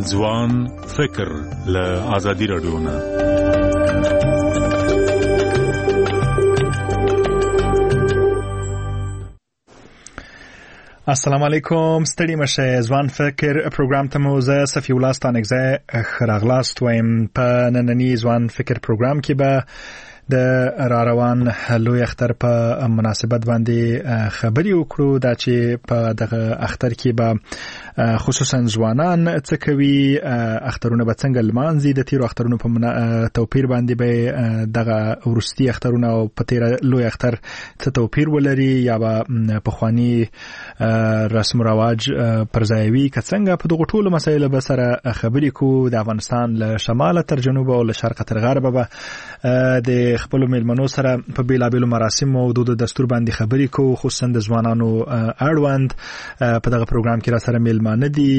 ځوان فکر له ازادي رادیو نه. السلام علیکم، ستړي مشه. ځوان فکر پروګرام ته مو زه صفی الله ستانکزی راغلاست وایم. په نننی ځوان فکر پروګرام کې به د راروان لوی اختر په مناسبت باندې خبرې وکړو. دا چې په دغه اختر کې به خصوصا ځوانان څه کوي، اخترونه به څنګه لمانځي، د تیرو اخترونو په توپیر باندې به دغه ورستي اخترونه او په تیر لوی اختر څه توپیر ولري، یا به پخوانی رسم و رواج پر ځای وي که څنګه. په دغه ټولو مسایلو به سره خبرې کوو. د افغانستان له شماله تر جنوبه او له شرقه تر غربه به د خپل میلمنو سره په بیلابیلو مراسم او دود دستور باندې خبرې کوو، خصوصا د ځوانانو اړوند. په دغه پروګرام کې را سره میلمانه دي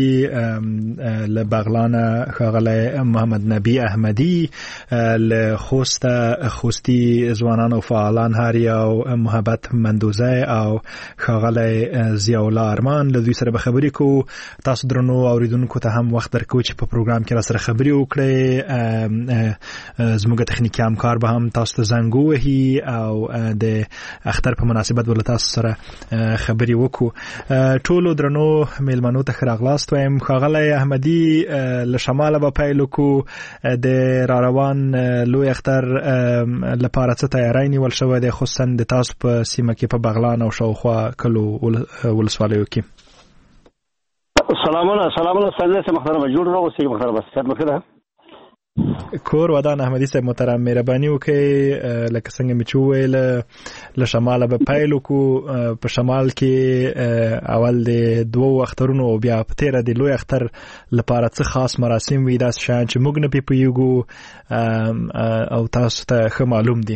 له بغلانه ښاغلی محمد نبی احمدي، له خوستي ځوانان او فعالان هاري او محبت مندوزی او ښاغلی ضیاء الله ارمان. له دوی سره به خبرې کوو. تاسو درنو اوریدونکو ته هم وخت درکو چې په پروګرام کې را سره خبرې وکړئ. زموږ تخنیکي همکار به هم تاسو ته زنګ ووهي او د اختر په مناسبت به له تاسو سره خبرې وکړو. ټولو درنو میلمنو ته ښه راغلاست وایم. ښاغلی احمدي، له شماله به پیل وکړو. د راروان لوی اختر لپاره څه تیاری نیول شوی دی، خصوصا د تاسو په سیمه کې په بغلان او شاوخوا کلو ولسوالیو کې؟ سلامونه څنګه محترم جوړ راوسی محترم بسکت مخه کور ودان احمدي صاحب محترم، مهرباني وکړئ. لکه څنګه مې چې وویل، له شماله به پیل وکړو. په شمال کې اول د دوو اخترونو او بیا په تیره د لوی اختر لپاره څه خاص مراسم وي، داسې شیان چې موږ نه پې پوهیږو او تاسو ته ښه معلوم دي.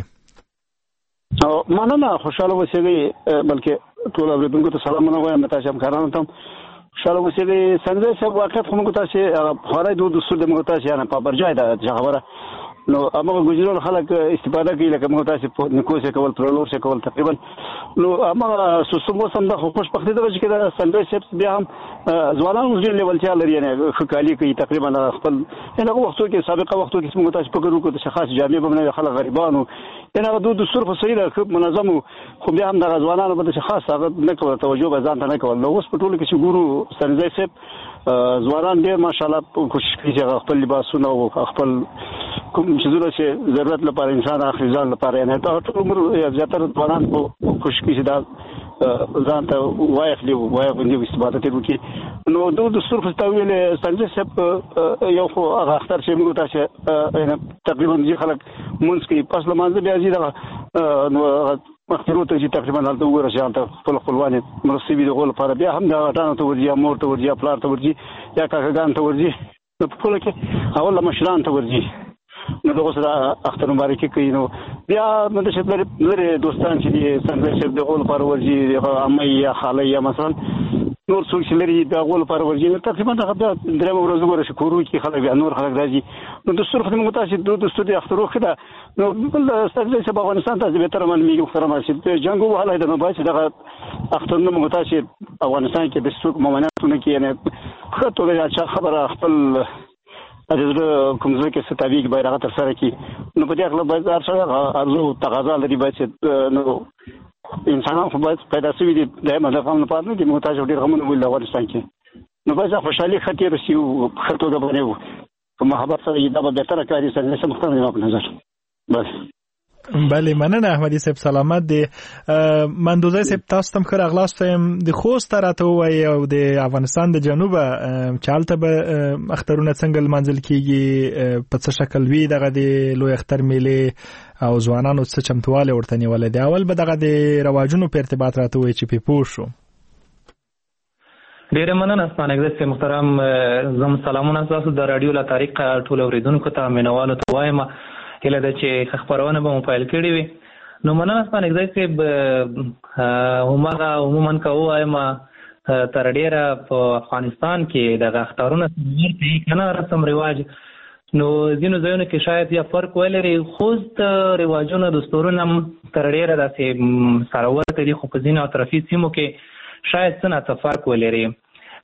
مننه، خوشحاله اوسئ. بلکې ټول اوریدونکو ته سلامونه وایم، تاسو همکارانو ته خوشحاله اوسئ. څنګه چې واقعیت خو موږ تاسو خورای دود دستور د موږ تاسو نه په برجای دا خبره نو هغه ګوجرون خلک استفاده کوي، لکه موږ تاسو په نکوسه کول پرلور څه کول تقریبا نو هغه سوسمو سم د خوشبختی د وجه کې دا سنډوي شپس بیا هم ځوانان وزیر لیول چې لري نه خکالي کوي تقریبا خپل هغه وختو کې سابقه وختو کې موږ تاسو په ګرو کې د شخص جامع بمنه خلک غریبانو هغه دود دستور په صحیح ده منظم، خو بیا هم د ځوانانو په شخص هغه نه کوي توجه به ځان ته نه کوي. نو اوس په ټولو کې چې ګورو سنځي شپ ځوانان ډېر ماشاءالله کوشش کوي چې خپل لباسونه او خپل کوم چې ضرورت لپاره انسان اخري ځان لپاره نه ته ټول عمر زیاتره ځوانان کوشش کوي چې دا ځان ته وایخلي باندې استفاده کوي. نو د دستور په تاویل سنځي شپ یو خو هغه اختر چې موږ تاسو تقریبا ځي خلک مونږ کې پس لمانځه بیا ځي دا نو مختلفو ته چې تقریبا هلته ورسې هلته خپل خپلوان مرستې وي د غول لپاره بیا هم د غټانو ته ورځي، مور ته ورځي، پلار ته ورځي، یا کاکاګان ته ورځي. نو په ټوله کې اول مشران ته ورځي. نو دغه سره اختر مبارکي کوي. نو بیا د شپږ لري دوستان چې څنګه چې د غول لپاره ورځي، عمي یا خاله یا مثلا نور څوک چې لري د غول لپاره ورځي. تقریبا دا درېم ورځ ورسې کورو کې خلک بیا نور خلک راځي. نو دستور خدمت موږ تاسو د دستور اخترو خدا نو بل ستاسو چې په افغانستان ته به تر معلومي محترم چې جنگ وهاله د نو باید دغه اخترونه موږ تاسو افغانستان کې د څوک ممانعتونه کې نه خاطر چې خبره خپل اجازه کوم ځای کې ستاویګ بیرغ تر سره کی. نو په دې اړه باید ارزو ارزو تقاضا لري باید نو انسانان خو باید پیدا شوي دي د مدافعانو لپاره نه دي محتاج ډیر غمونه ویل افغانستان کې. نو باید خوشحالي خطر شي او خطوګه باندې په محبت سره دا به بهتره کاری سره سم مختلف په نظر بس. بله، مننه احمدي صاحب، سلامت دی. مندوزی صاحب، تاسو تم خیر اغلاست وایم. د خوست راته وایي او د افغانستان د جنوبه چې هلته به اخترونه څنګه لمانځل کیږي، په څه شکل وي دغه د لوی اختر میلې او ځوانانو څه چمتووالی ورته نیولی دی. اول به دغه د رواجونو په ارتباط راته وایي چې پې پوه شو. ډیره مننه ستانکزی محترم. زم سلامونه تاسو د رادیو له طریقه ټول اوریدونکو ته مینوالو ته وایم هله د چې خبرونه به موبایل کړي وي. نو مننه ستانکزی صاحب. همغه عموما که ووایم تر ډیره په افغانستان کې دغه اخترونه ورته کنه رسم رواج نو ځینو ځایونو کې شاید یا فرق ولري، خو د رواجونو دستورونه تر ډیره داسې سره ورته دي، خو په ځینو اطرافي سیمو کې شاید څه نه فرق ولري.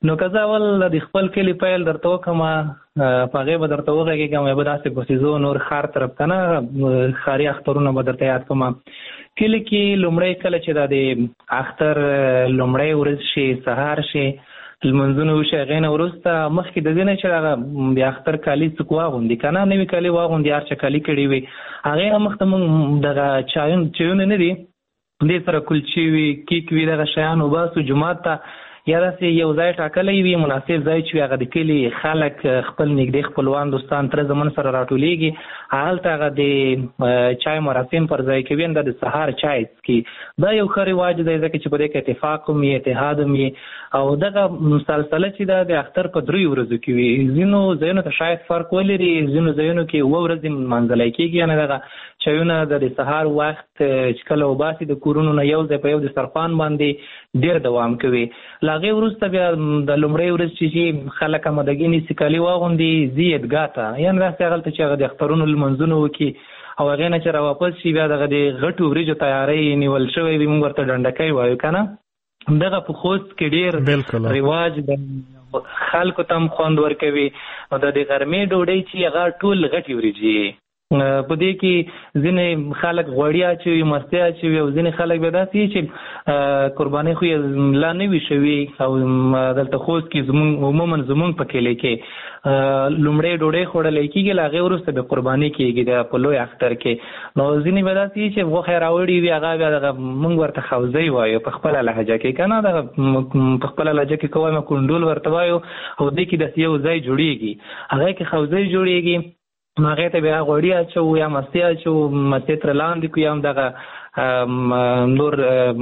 نو که زه اول د خپل کلي پیل درته وکړم په هغې به درته وغږېږم یا به داسې کوڅېزو نور ښار طرف ته نه ښاري اخترونه به درته یاد کړم. کلي کې لومړی کله چې دا د اختر لومړی ورځ شي سهار شي لمونځونه وشي هغې نه وروسته مخکې د دې نه چې هغه د اختر کالي څوک واغوندي که نه نوي کالي واغوندي هر چا کالي کړي وي هغې نه مخته مونږ دغه چایونه نه دي دې سره کلچې وي کیک وي دغه شیان وباسو جومات ته یا داسې یو ځای ټاکلی وي مناسب ځای چې وي هغه د کلي خلک خپل نږدې خپلوان دوستان تره زمون سره راټولیږي هلته هغه د چای مراسم پر ځای کوي دا د سهار چای څکي دا یو ښه رواج دی ځکه چې په دې کې اتفاق هم وي اتحاد هم وي او دغه مسلسله چې دا د اختر په 3 ورځو کې وي ځینو ځایونو ته شاید فرق ولري ځینو ځایونو کې 2 ورځې منځلی کېږي یعنې دغه چایونه د سهار وخت چې کله وباسي د کورونو نه یو ځای په یو دسترخوان باندې ډېر دوام کوي له هغې وروسته بیا د لومړۍ ورځ چې خلک امادګي نیسي کالي واغوندي ځي عیدګاه ته یعنې داسې هغلته چې هغه د اخترونو لمونځونه وکړي او هغې نه چې راواپس شي بیا دغه د غټو وریجو تیاری نیول شوی وي موږ ورته ډنډکی وایو که نه دغه په خوست کې ډېر رواج د خلکو ته هم خوند ورکوي او د غرمې ډوډۍ چې هغه ټول غټې وریجې په دې کې ځینې خلک غوړي اچوي مستې اچوي او ځینې خلک بیا داسې چې قربانۍ خو یې لا نه وي شوي او دلته خوست کې عموما زمونږ په کلي کې لومړی ډوډۍ خوړلی کېږي له هغې وروسته بیا قرباني کېږي په لوی اختر کې نو ځینې بیا داسې چې غوښې راوړي وي هغه بیا دغه موږ ورته خوزی وایو په خپله لهجه کې که نه دغه په خپله لهجه کې که وایم کنډول ورته وایو او دې کې داسې یو ځای جوړېږي هغې کې خوزی جوړېږي نو هغې ته بیا غوړي اچوو یا مستې اچوو مستې ترې لاندې کړو یا هم دغه نور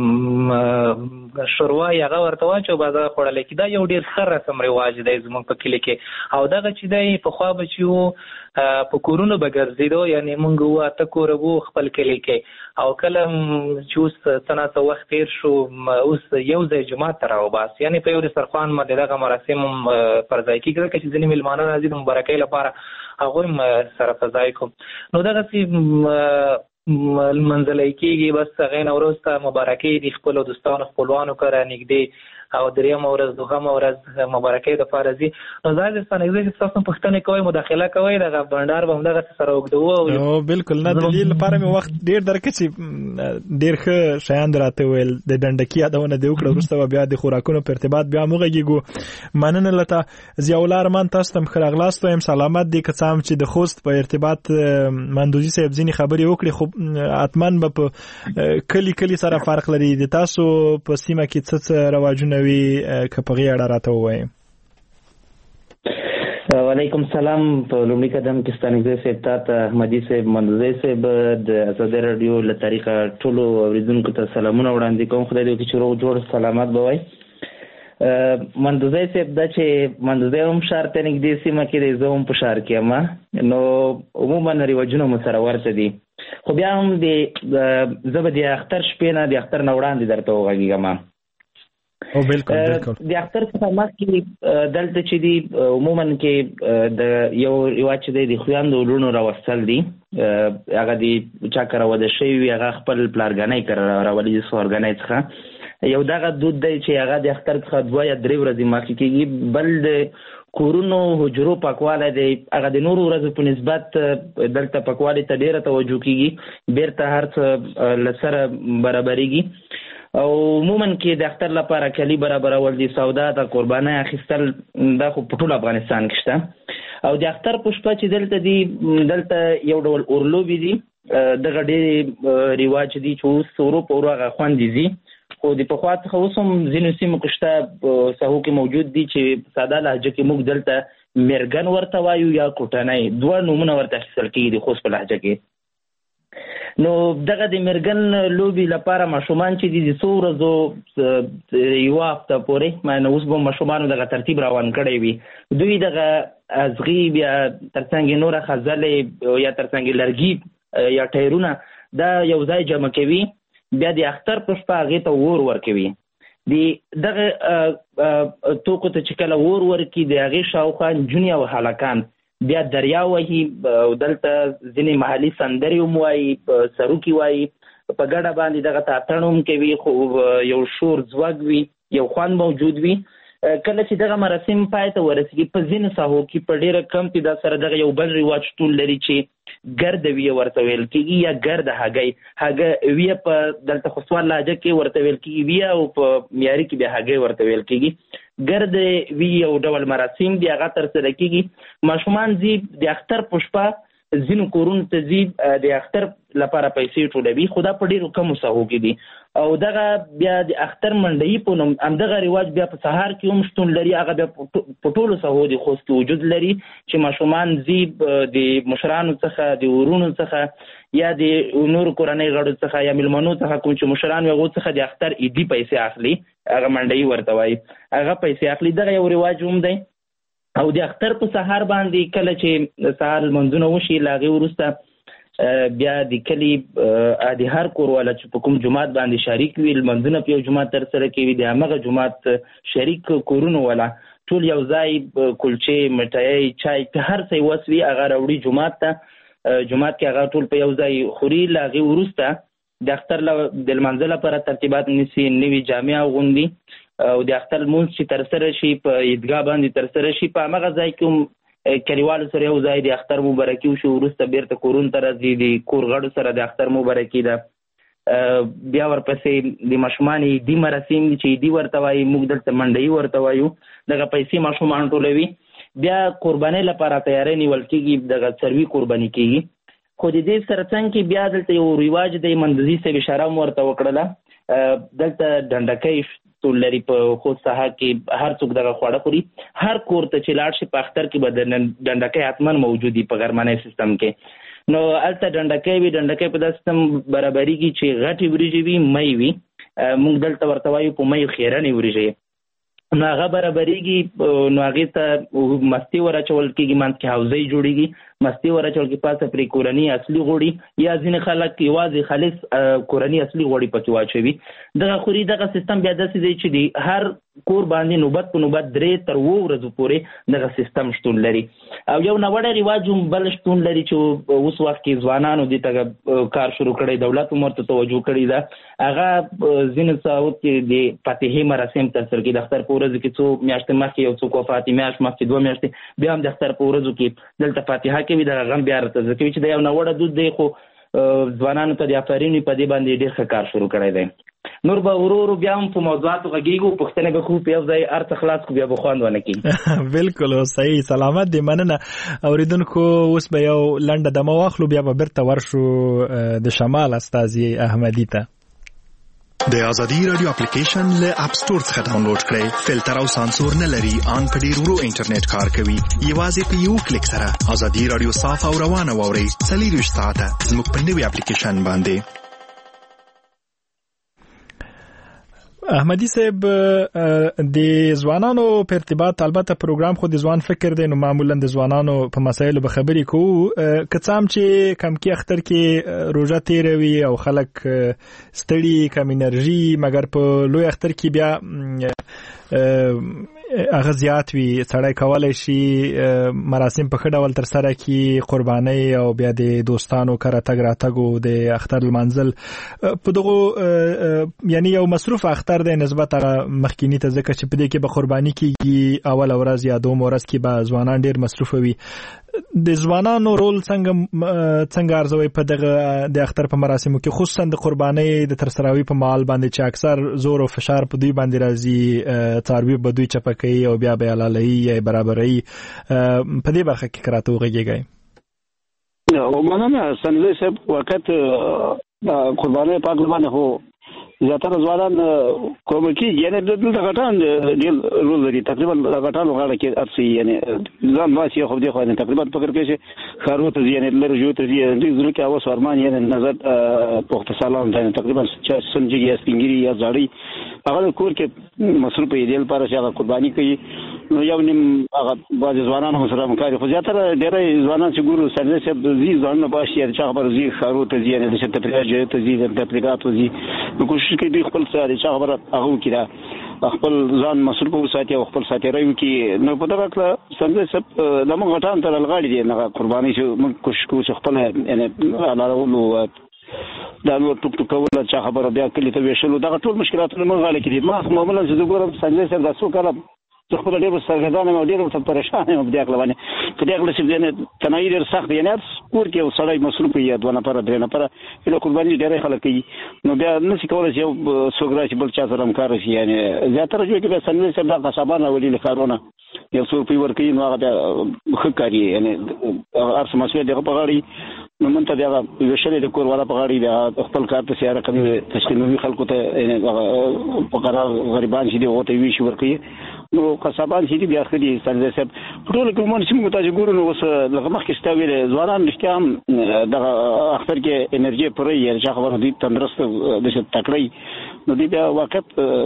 شوروا یې هغه ورته واچوو بس هغه خوړلی کړي دا یو ډېر ښه رسم رواج دی زموږ په کلي کې او دغه چې دی پخوا به چې وو په کورونو به ګرځېدو یعنې موږ 8 کوره وو خپل کلي کې او کله چې اوس څه ناڅه وخت تېر شو اوس یو ځای جومات ته راوباس یعنې په یو دسترخوان باندې دغه مراسم هم پر ځای کېږي ځکه چې ځینې مېلمانه راځي د مبارکۍ لپاره هغوی هم سره په ځای کوم نو دغسې منځلی کېږي بس هغې نه وروسته مبارکۍ د خپلو دوستانو خپلوانو کره نږدې او 3مه ورځ 2مه ورځ مبارکۍ دپاره ځي نو ځای درڅه نږدې چې تاسو پوښتنې کوئ مداخله کوئ دغه بنډار به همدغسې سره اوږدوو او بلکل نه د دې لپاره مې وخت ډېر درکړه چې ډېر ښه شیان راته وویل د ډنډکي یادونه دې وکړه وروسته به بیا د خوراکونو په ارتباط بیا هم وغږېږو مننه له تا ضیاءالله ارمان تاسو ته هم ښه راغلاست وایم سلامت دی که څه هم چې د خوست په ارتباط مندوزي صاحب ځینې خبرې وکړي خو حتما به په کلي سره فرق لري د تاسو په سیمه کې څه رواجونه وي که په غي اړه راته ووایي وعلیکم السلام په لومړي قدم کې ستانګزی صاحب ته احمدي صاحب منځي صاحب د ازادي رادیو له طریقه ټولو اوریدونکو ته سلامونه وړاندې کوم خدای دې چې روغ جوړ سلامت به وای منځي صاحب دا چې منځي هم شهر ته نږدې سیمه کې دی زه هم په شهر کې یم نو عموما رواجونه مو سره ورته دي خو بیا هم زه به د اختر شپې نه د اختر نه وړاندې درته وغږېږم او بالکل د اختر څخه مخکې دلته چې دي عموما کې د یو رواج چې دی د خویندو لوڼو راوستل دي هغه د چا کره واده شوي وي هغه خپل پلارګنۍ کره راولي د سوارګنۍ څخه یو دغه دود دی چې هغه د اختر څخه 2 یا 3 ورځې مخکې کېږي بل د کورونو حجرو پاکوالی دی هغه د نورو ورځو په نسبت دلته پاکوالي ته ډېره توجه کېږي بیرته هر څه له سره برابرېږي او عموما کې د اختر لپاره کالي برابرول دي سودا د قربانۍ اخیستل دا خو په ټول افغانستان کې شته او د اختر په شپه چې دلته دي دلته یو ډول اورلوبې دي دغه ډېر رواج دي چې اوس ورو په ورو هغه خوندې ځي خو د پخوا څخه اوس هم ځینو سیمو کې شته په ساحو کې موجود دي چې په ساده لهجه کې موږ دلته میرګن ورته وایو یا کوټنۍ 2 نومونه ورته اخیستل کېږي د خوست په لهجه کې نو دغه د مرګن لوبي لپاره ماشومان چې دي 100 ورځو یو هفته پورې معنی اوس به ماشومان دغه ترتیب روان کړی وي دوی دغه ازغي بیا ترڅنګ نور خزلې یا ترڅنګ لرګي یا ټایرونه دا یو ځای جمع کوي بیا د اختر په شپه هغې ته اور ورکوي دغه توکو ته چې کله اور ورکي د هغې شاوخوا نجونې او هلکان بیا دریا وهي دلته ځینې محلي سندرې هم وایي سروکي وایي په ګډه باندې دغه ته اتڼ هم کوي خو یو شور ځواک وي یو خوند موجود وي کله چې دغه مراسم پای ته ورسېږي په ځینو ساحو کې په ډېره کم تعداد سره دغه یو بل رواج شتون لري چې ګرد ویه ورته ویل کېږي یا ګرد هګۍ ویه په دلته خو سوال لهجه کې ورته ویل کېږي ویه او په معیاري کې بیا هګۍ ورته ویل کېږي ګرد ویه یو ډول مراسم دي هغه ترسره کېږي ماشومان ځي د اختر په شپه ځینو کورونو ته ځي د اختر لپاره پیسې ټولوي خو دا په ډېرو کمو ساحو کې دي او دغه بیا د اختر منډهي په نوم همدغه رواج بیا په سهار کې هم شتون لري هغه بیا په ټولو ساحو د خوست کې وجود لري چې ماشومان ځي د مشرانو څخه د ورونو څخه یا د نورو کورنۍ غړو څخه یا میلمنو څخه کوم چې مشران وي هغو څخه د اختر عیدي پیسې اخلي هغه منډهي ورته وایي هغه پیسې اخلي دغه یو رواج هم دی او د اختر په سهار باندې کله چې سهار لمونځونه وشي له هغې وروسته بیا د کلي د هر کور والا چې په کوم جومات باندې شریک وي لمونځونه په یو جومات ترسره کوي د همغه جومات شریک کورونو والا ټول یو ځای کلچې مټۍ چای په هر څه وس وي هغه راوړي جومات ته جومات کې هغه ټول په یو ځای خوري له هغې وروسته د اختر د لمانځه لپاره ترتیبات نیسي نوي جامې اغوندي او د اختر لمونځ چې ترسره شي په عیدګاه باندې ترسره شي په همغه ځای کې هم کلیوالو سره یو ځای د اختر مبارکي وشي وروسته بیرته کورونو ته راځي د کور غړو سره د اختر مبارکي ده بیا ورپسې د ماشومانو عیدي مراسم دي چې عیدي ورته وایي موږ دلته منډهي ورته وایو دغه پیسې ماشومان ټولوي بیا قربانۍ لپاره تیاری نیول کېږي دغه څاروي قرباني کېږي خو د دې سره څنګ کې بیا دلته یو رواج دی مندزي صاحب اشاره هم ورته وکړله دلته ډنډکی ټول لري په خوست ساحه کې هر څوک دغه خواړه خوري هر کور ته چې لاړ شي په اختر کې به د ډنډکی حتما موجود وي په غرمنۍ سیستم کې نو هلته ډنډکی وي ډنډکی په دا سیستم برابریږي چې غټې وریجې وي مۍ وي موږ دلته ورته وایو په میو خیرنې وریجې نو هغه برابریږي نو هغې ته مستې ور اچول کېږي منځ کې حوزۍ جوړېږي مستې ور اچول کېږي پاسه پرې کورني اصلي غوړي یا ځینې خلک یوازې خالص کورني اصلي غوړي پکې واچوي دغه خوري دغه سیستم بیا داسې دی چې د هر کور باندې نوبت په نوبت 3 تر 7 ورځو پورې دغه سیستم شتون لري او یو ناوړه رواج هم بل شتون لري چې اوس وخت کې ځوانانو دې ته کار شروع کړی دولت هم ورته توجه کړې ده هغه ځینې ساحو کې د فاتحې مراسم ترسره کوي د اختر په ورځو کې څو میاشتې مخکې یو څوک وفات میاشت مخکې 2 میاشتې بیا هم د اختر په ورځو کې دلته فاتحه کوي دغه غم بیا راته کوي چې دا یو ناوړه دود دی خو ځوانانو ته د افرین په دې باندې ډېر ښه کار شروع کړی دی نور به ورو بیا هم په موضوعاتو غږیږو پوښتنې به خو په یو ځای هر څه خلاص کړو بیا به خوند ونه کړي بالکل صحیح سلامت دی مننه اوریدونکو اوس به یو لنډه دمه واخلو بیا به بیرته ورشو د شمال استاذي احمدي ته د ازادي رادیو اپلیکیشن له اپ سٹور څخه ډاونلوډ کړئ فلټر او سانسور نه لري ان په ډیر ورو انټرنیټ کار کوي یوازې په یو کلیک سره ازادي رادیو صاف او روانه ووري 24 ساعته زموږ په نوي اپلیکیشن باندې احمدي صاحب د ځوانانو په ارتباط البته پروګرام خو د ځوان فکر دی نو معمولا د ځوانانو په مسایلو به خبرې کوو کڅام چې کم کې اختر کې روزه تیروي او خلک ستړي کم انرژي مګر په لوی اختر کې بیا هغه زیات وي سړی کولای شي مراسم په ښه ډول ترسره کړي قربانۍ او بیا د دوستانو کره تګ راتګ د اختر لمانځل په دغه یعنی یو مصروف اختر دی نسبت هغه مخکینی ته ځکه چې په دې کې به قرباني کېږي اول ورځ یا دوم ورځ کې به ځوانان ډېر مصروف وي د ځوانانو رول څنګه ارزوي په دغه د اختر په مراسمو کې خصوصا د قربانۍ د ترسراوي په مال باندې چې اکثر زور او فشار په دوی باندې راځي څاروي به دوی چپکوي او بیا به حلالوي یا برابروي په دې برخه کې کراته وغږیږئ مننه سنځي صاحب وخت قربانۍ پاک باندې هو زیاتره ځوانان کوم کې یعنی د غټان ډېر رول لري تقریبا غټان غاړه کې ارسي یعنی ځان واسي خو دې خو نه تقریبا فکر کوي چې خارو ته یعنی لرجو ته دې زړه کې اوس ارمان یعنی نظر په اختصالان ته تقریبا چې سنجي یا سپینګری یا ځاړي هغه کور کې مصروف دی لپاره چې هغه قرباني کوي نو یو نیم هغه بعض ځوانان هم سره مکاري خو زیاتره ډېر ځوانان چې ګورو سره چې زی ځان باشي چې خبر زی خارو ته زی یعنی چې تفریح ته زی د تفریحات زی نو کې دوی خپل سره چې خبره هغه کړه خپل ځان مصروف وساتي او خپل ساتيري کې نو په دغه کله څنګه سب د موږ غټان تر لغړی دي نه قرباني چې موږ کوشش خپل یعنی علاوه دا نو ټوک ټوک ولا چې خبره بیا کلی ته وشلو دا ټول مشکلات موږ غاړه کې دي ما معمولا چې ګورم څنګه سره تاسو کله زه خپل ډېر سرګردان یم او ډېر ورته پریشان یم په دې اړه باندې په دې اړه چې تنهایی ډېر سخت یعنی کور کې یو سړی مصروف وي 2 نفر 3 نفر یو قرباني ډېر خلک کوي نو بیا نشي کولای چې یو څوک راشي بل چا سره همکار شي یعنی زیاتره جو کې به سنوي سره د قصابانه ولې لخرونه یو څو په ورکی نو هغه خکاري یعنی ارس مسئله دغه په غاړي نو منته دغه وشلې د کور والا په غاړي د خپل کار ته سیاره کوي تشکیلوي خلکو ته یعنی په قرار غریبان چې دی وته وی شي ورکی نو قصابان چې بیا خدي سره سب ټول کومون چې موږ ته ګورو نو وس لغه مخکې ستوي ځوانان نشته دغه اختر کې انرژي پرې یې چې خبره دي تندرست د تکړی نو دی بیا وخت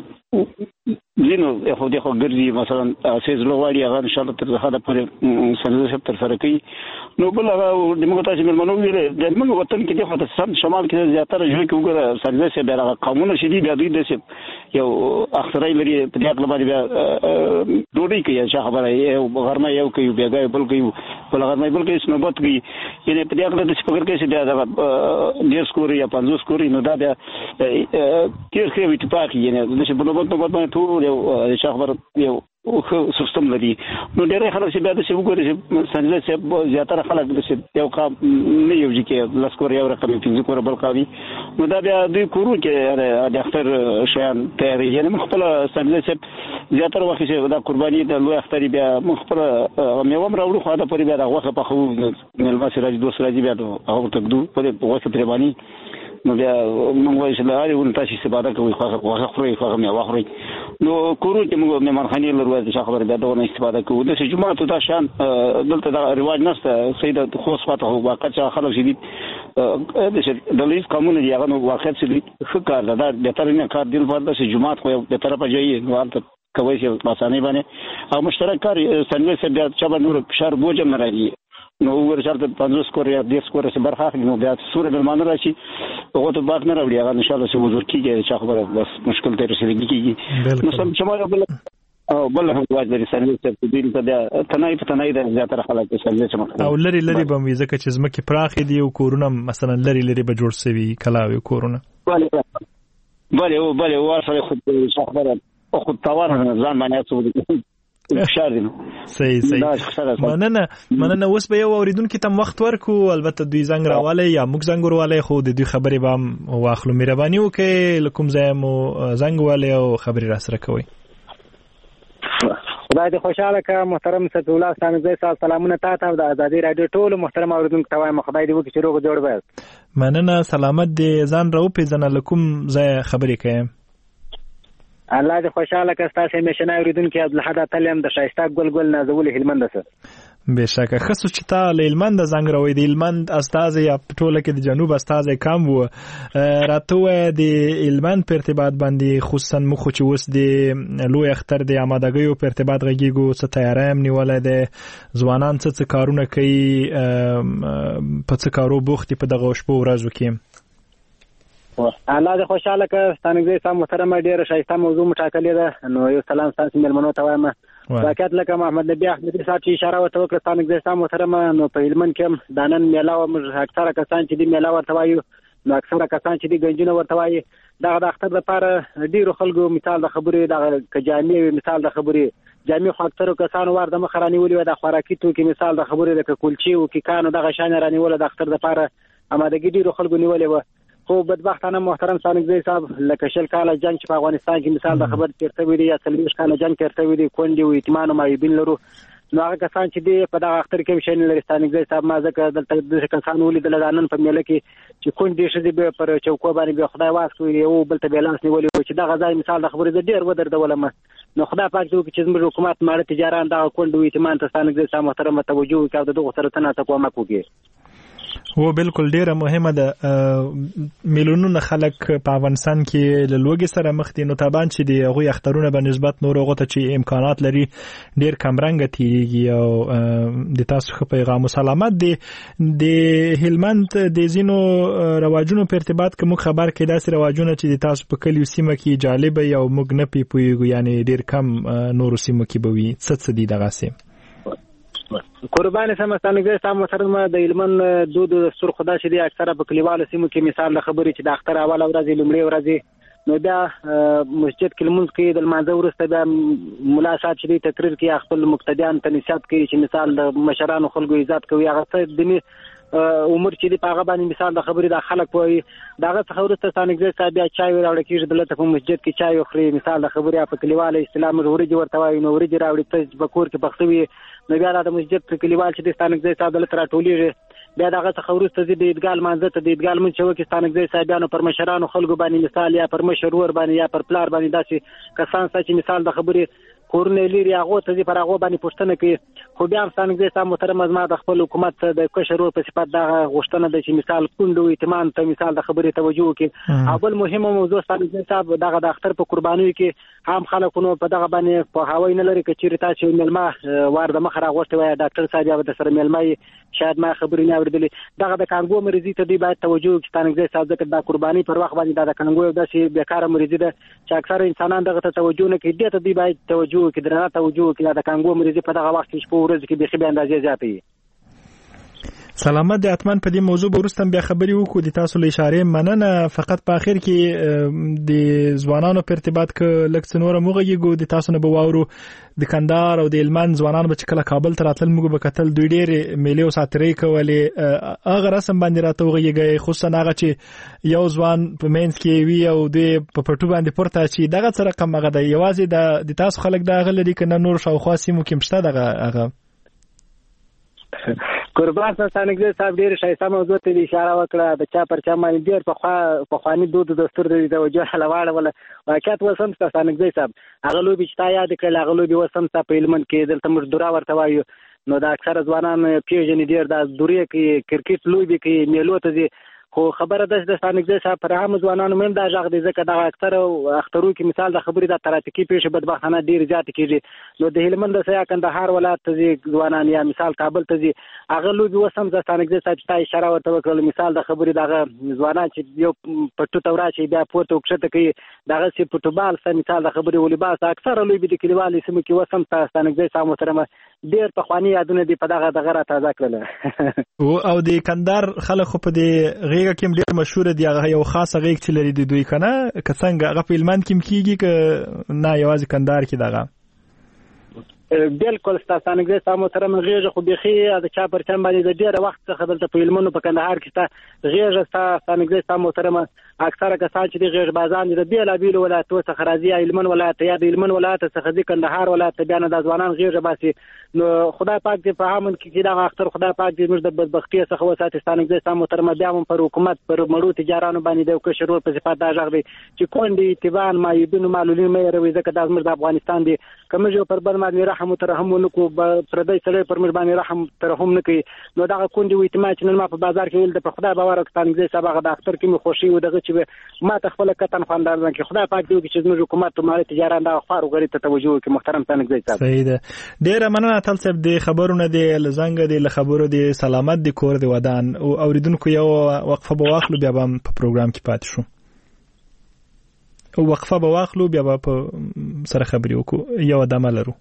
زینو خو د خو ګرځي مثلا سیز لوړی هغه ان شاء الله تر هغه پورې سنځه سب تر سره کوي نو بل هغه د موږ تاسو ملمنو ویل د موږ وطن کې د خو شمال کې زیاتره ژوند کې وګوره سنځه سب هغه قومونه شدي د دوی د یو اخترای لري په دې اړه باندې ډوډۍ کوي چې خبره یو غرمه یو کوي بیا بل کوي بل غرمه بل کوي نوبت کوي یعنی په دې اړه د فکر کې چې دا 10 سکوري یا 50 سکوري نو دا بیا کیر کوي ته پاکي یعنی د څه په نوبت باندې ټول یو چې خبره یو سیستم لري نو ډېر خلک چې بیا د څه وګوري چې سنځله چې زیاتره خلک د یو کا نه یو ځکه لاسکور یو رقم فزیک ور بل کوي نو دا بیا د کورو کې د اختر شیان تیاری یعنی خپل سنځله چې زیاتره وخت چې دا قرباني د لوی اختر بیا خپل میوم راوړو خو دا پرې بیا د وخت په خو ملما سراج دوست راځي بیا هغه ته دو په وخت پرې باندې نو بیا موږ وایو چې لاري ون تاسو استفاده کوي خو خوري خو مې واخوري نو کورو کې موږ مهمانخانه لرو چې خبره ده دونه استفاده کوو د جمعه ته شان دلته دا رواج نشته سیده خو صفته هو واقع چې خلک شدي د لیس قانون دی هغه واقع چې فکر ده د ترنه کار دی په داسې جمعه خو د طرفه جاي نو البته کوي چې باسانه باندې او مشترک کار سنوي سره بیا چې نور فشار بوجم نه راځي نو ورشارت 50 سکور یا 10 سکور سره برخه نو بیا سورې ملمانه راشي هغه ته باک نه راوړي هغه ان شاء الله چې وزور کیږي چې خبره بس مشکل ته رسیدګي کیږي نو سم شمال بل هم واجب لري سرویس ته دې ته تنای د زیاتره خلک سرویس مخ او لري به مې ځکه چې زمکه پراخ دي او کورونه مثلا لري به جوړ سوي کلاوي کورونه بله ورسره خو خبره خو تاوان ځان باندې څه صحیح مننه اوس به یو اوریدونکو ته وخت ورکو البته دوی زنګ راواله یا موږ زنګ ورواله خو د دوی خبرې به واخلو مهرباني وکړئ لکم زمو زنګ واله او خبرې را سره کوي خدای دې خوشاله کړه محترم سید الله سامزي صاحب سلامونه تاسو د ازادي رادیو ټول محترم اوریدونکو ته وایم خدای دې وکړي چې روغ جوړ وي مننه سلامت دې ځان راو پیژنه لکم ځای خبرې کوي الله دې خوشاله کړه تاسو میشنه اوریدونکو عبدالحد تلم د شایسته ګل نازول هلمند سره بشکه خصوص چې تا هلمند زنګ راوي د هلمند استاد یا ټوله کې د جنوب استاد کم وو راته د هلمند په ارتباط باندې خصوصا مخ چې وس د لوی اختر د آمادګیو په ارتباط غږیږو څه تیاریم نیولای د ځوانان څه کارونه کوي په څه کارو بوختي په دغه شپو ورځو کې الله دې خوشاله کړه ستانګي سم محترم ډېر شایسته موضوع مټاکلې ده نو یو سلام تاسو ملمنو ته وایم واقعیت لکه محمد نبی احمدی صاحب چې اشاره وکړه ستانګي سم محترم نو په هلمند کې دانن میلا او اکثره کسان چې دی میلا ورته وایي نو اکثره کسان چې دی گنجونه ورته وایي دا د اختر لپاره ډیرو خلکو مثال د خبرې د کجامي مثال د خبرې جامع خو اکثره کسان ور د مخرانی ولې د خوراکي توکي مثال د خبرې د کلچي او کې کانو دغه شان رانی ول د اختر لپاره امادګي ډیرو خلکو نیولې و خو بدبختانه محترم ثانګزی صاحب لکه شل کاله جنگ چې په افغانستان کې مثال د خبر تیرته ویلي یا 30 کاله جنگ تیرته ویلي کونډي او ایتمان او مایبین لرو نو هغه کسان چې دی په دغه اختر کې شین لري ثانګزی صاحب ما ځکه دلته د کسان ولیدل دانن په میله کې چې کونډي شې به پر چوکو باندې به خدای واسکوي او بل ته بیلانس نیولې چې دغه ځای مثال د خبرې د ډیر ودر دولمه نو خدای پاک دې چې زموږ حکومت ماړه تجاران دغه کونډي او ایتمان ته ثانګزی صاحب محترم توجه وکړي دغه سره تناسب کومک وکړي و بالکل ډیره مهمه ده میلیونونه خلک په افغانستان کې له لوګي سره مخ دي نو تابان چې دی هغه اخترونه به نسبت نور غوته چې امکانات لري ډیر کمرنګ تیږي او د تاسو خو پیغام سلامت دی د هلمند د زینو رواجونو په ارتباط کوم خبر کې داسې رواجونه چې د تاسو په کلیو سیمه کې جالب او موږ نه پیپویږو یعنی ډیر کم نور سیمه کې بوي څه دي دغه سیم قربان سمستانګي سم محترم د علمن دود سر خدا شدي اکثره په کلیوالو سیمو کې مثال د خبرې چې د اختر اول ورځ لومړی ورځ نو بیا مسجد کې لمونځ کوي د لمانځه وروسته بیا ملا صاحب چې تقریر کوي خپل مقتدیان ته نصیحت کوي چې مثال د مشرانو خلکو عزت کوي هغه څه دیني امور چې په هغه باندې مثال د خبرې د خلک وایي دغه څخه وروسته څانګزی صاحب بیا چای راوړي کېږي دلته په مسجد کې چای وخوري مثال د خبرې په کلیواله اسلام ورېجې ورته وایي نو ورېجې راوړي ته په کور کې پخته وي نو بیا د مسجد کلیوال چې د څانګزی صاحب دلته راټولېږي بیا دغه څخه وروسته د عیدګاه لمانځه ته د عیدګاه لمونځ چې وکړي څانګزی صاحبانو پر مشرانو خلکو باندې مثال یا پر مشر ور باندې یا پر پلار باندې داسې کسان چې مثال د خبرې کورونه لري هغه ته پر هغه باندې پوښتنه کوي خو بیا هم څانګزی صاحب محترم زما د خپل حکومت د کشر ور په صفت دغه غوښتنه ده چې مثال کونډو ایتمان ته مثال د خبرې توجه وکړي او بل مهمه موضوع څانګزی صاحب دغه د اختر په قربانیو کې هم خلکونو په دغه باندې په هوای نه لري چې چیرې تاسو ملما وار د مخ راغوښته وای ډاکټر صاحب یا د سره ملما شاید ما خبرې نه اوریدلې دغه د کانګو مریضي ته دی باید توجه وکړي څانګزی صاحب د قرباني پر وخت باندې د کانګو داسې بیکاره مریضي ده چې اکثر انسانان دغه ته توجه نه کوي دته دی باید توجه وکړي درنه توجه وکړي د کانګو مریضي په دغه وخت کې په ورځ کې به خبره اندازې زیاتې سلامت د اتمن په دې موضوع ورستم بیا خبرې وکړو د تاسو له اشاره مننه فقط په اخر کې د ځوانانو په ارتباط کې لکه نور موږ د تاسو نه بواورو د کندهار او د هلمند ځوانان به کله کابل ته راتل موږ به کتل دوی ډېر میلې او ساترې کولې هغه رسم باندې راته وغږیږي خصوصا هغه چې یو ځوان په مینس کې وی او د په پټو باندې پورته چې دغه څه رقم هغه د یوازې د تاسو خلک دا غلري کنه نور شاوخوا سیمو کې مشته دغه هغه قربان څانګزی صاحب ډېر شایسته موضوع ته اشاره وکړه د چا پر چا باندې ډېر په خواني دود دستور د توجه حلواړه ولا واقعیت وسم څانګزی صاحب هغه لوبي چې تا یاد کړل هغه لوبي وسم په هلمند کې دلته مزدورا ورته وایو نو دا اکثر ځوانان پیژنې ډېر د دوري کې کرکټ لوبي کې میلو ته دي خو خبره ده د څانګزی صاحب پر هم ځوانانو مم دا ځغ دي ځکه دا اکثر اخترو کې مثال د خبرې د ترافیکي پیښه بدبختانه ډیر زیات کیږي نو د هلمند سیا کندهار ولایت ته ځوانان یا مثال کابل ته هغه لوبي وسم د څانګزی صاحب ته اشاره ورته وکړل مثال د خبرې دغه ځوانان چې یو پټو تورا چې بیا پورته وکړه کوي دغه چې فوټبال سم مثال د خبرې ولباس اکثر لوبي د کلیوالي سیمو کې وسم څانګزی صاحب محترمه ډیر په خواني یادونه دي په دغه را تازه کړل او د کندهار خلک په دې غیږ کې ډیر مشهور دی هغه یو خاصه غیږ چې لري د دوی کنه که څنګه هغه په هلمند کې کیږي که نه یوازې کندهار کې دغه بالکل څانګزی صاحب محترم غیږ خو بيخي د چا پر چم باندې د ډیره وخت څخه دلته په هلمند په کندهار کې غیږ څانګزی صاحب محترم اکثره کسان چې د غیږ بازان د بیلابیل ولایتو څخه راځي هلمند ولایت یا د هلمند ولایت څخه د کندهار ولایت بیان د ځوانان غیږ باسي نو خدای پاک دې په همون کې دا اختر خدای پاک دې موږ د بدبختی څخه وساتي څانګزی صاحب محترم بیا هم پر حکومت پر مړو تجارانو باندې د کشرور په صفات دا ځغ دي چې کونډي تیبان مایبینو معلولین مې روي ځکه د موږ د افغانستان دي کوم جو پر بل باندې رحم ترحم نکو پردی سره پر موږ باندې رحم ترحم نکي نو دا کونډي وې اعتماد چې نن ما په بازار کې ول د خدای باور څانګزی صاحب هغه د اختر کې مې خوشي و دغه چې ما ته خپل کتن خواندار نه کې خدای پاک دې چې موږ حکومت ته مال تجارت دا خارو غری ته توجه کوي محترم څانګزی صاحب صحیح ده ډیر مننه تل صاحب د خبرونه دی لزنګ دی له خبرو دی سلامت دی کور دی ودان او اوریدونکو یو وقفه به واخلو بیا به په پروګرام کې پاتې شو او وقفه به واخلو بیا به په سره خبرې وکړو یو ادمه لرو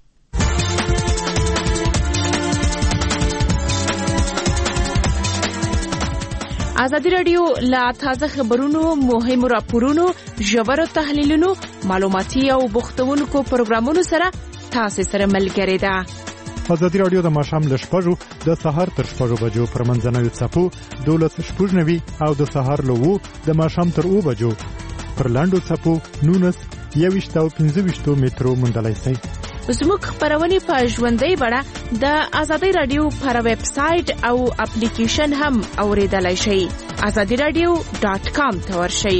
ازادي رادیو لا تازه خبرونو مهمو راپورونو ژورو تحلیلونو معلوماتي او بوختونکو پروګرامونو سره تاسو سره ملګری ده ازادي رادیو د ماښام له 6 د سهار تر 6 بجو پر منځنوي څپو 12:09 او د سهار له 2 د ماښام تر 2 بجو پر لاندو څپو 19 او 15 مترو مندلای شي زموږ خبرونه په ژوندۍ بڼه د ازادي رادیو پر ویب سټ او اپلیکیشن هم اوریدلای شئ azadiradio.com ته ورشئ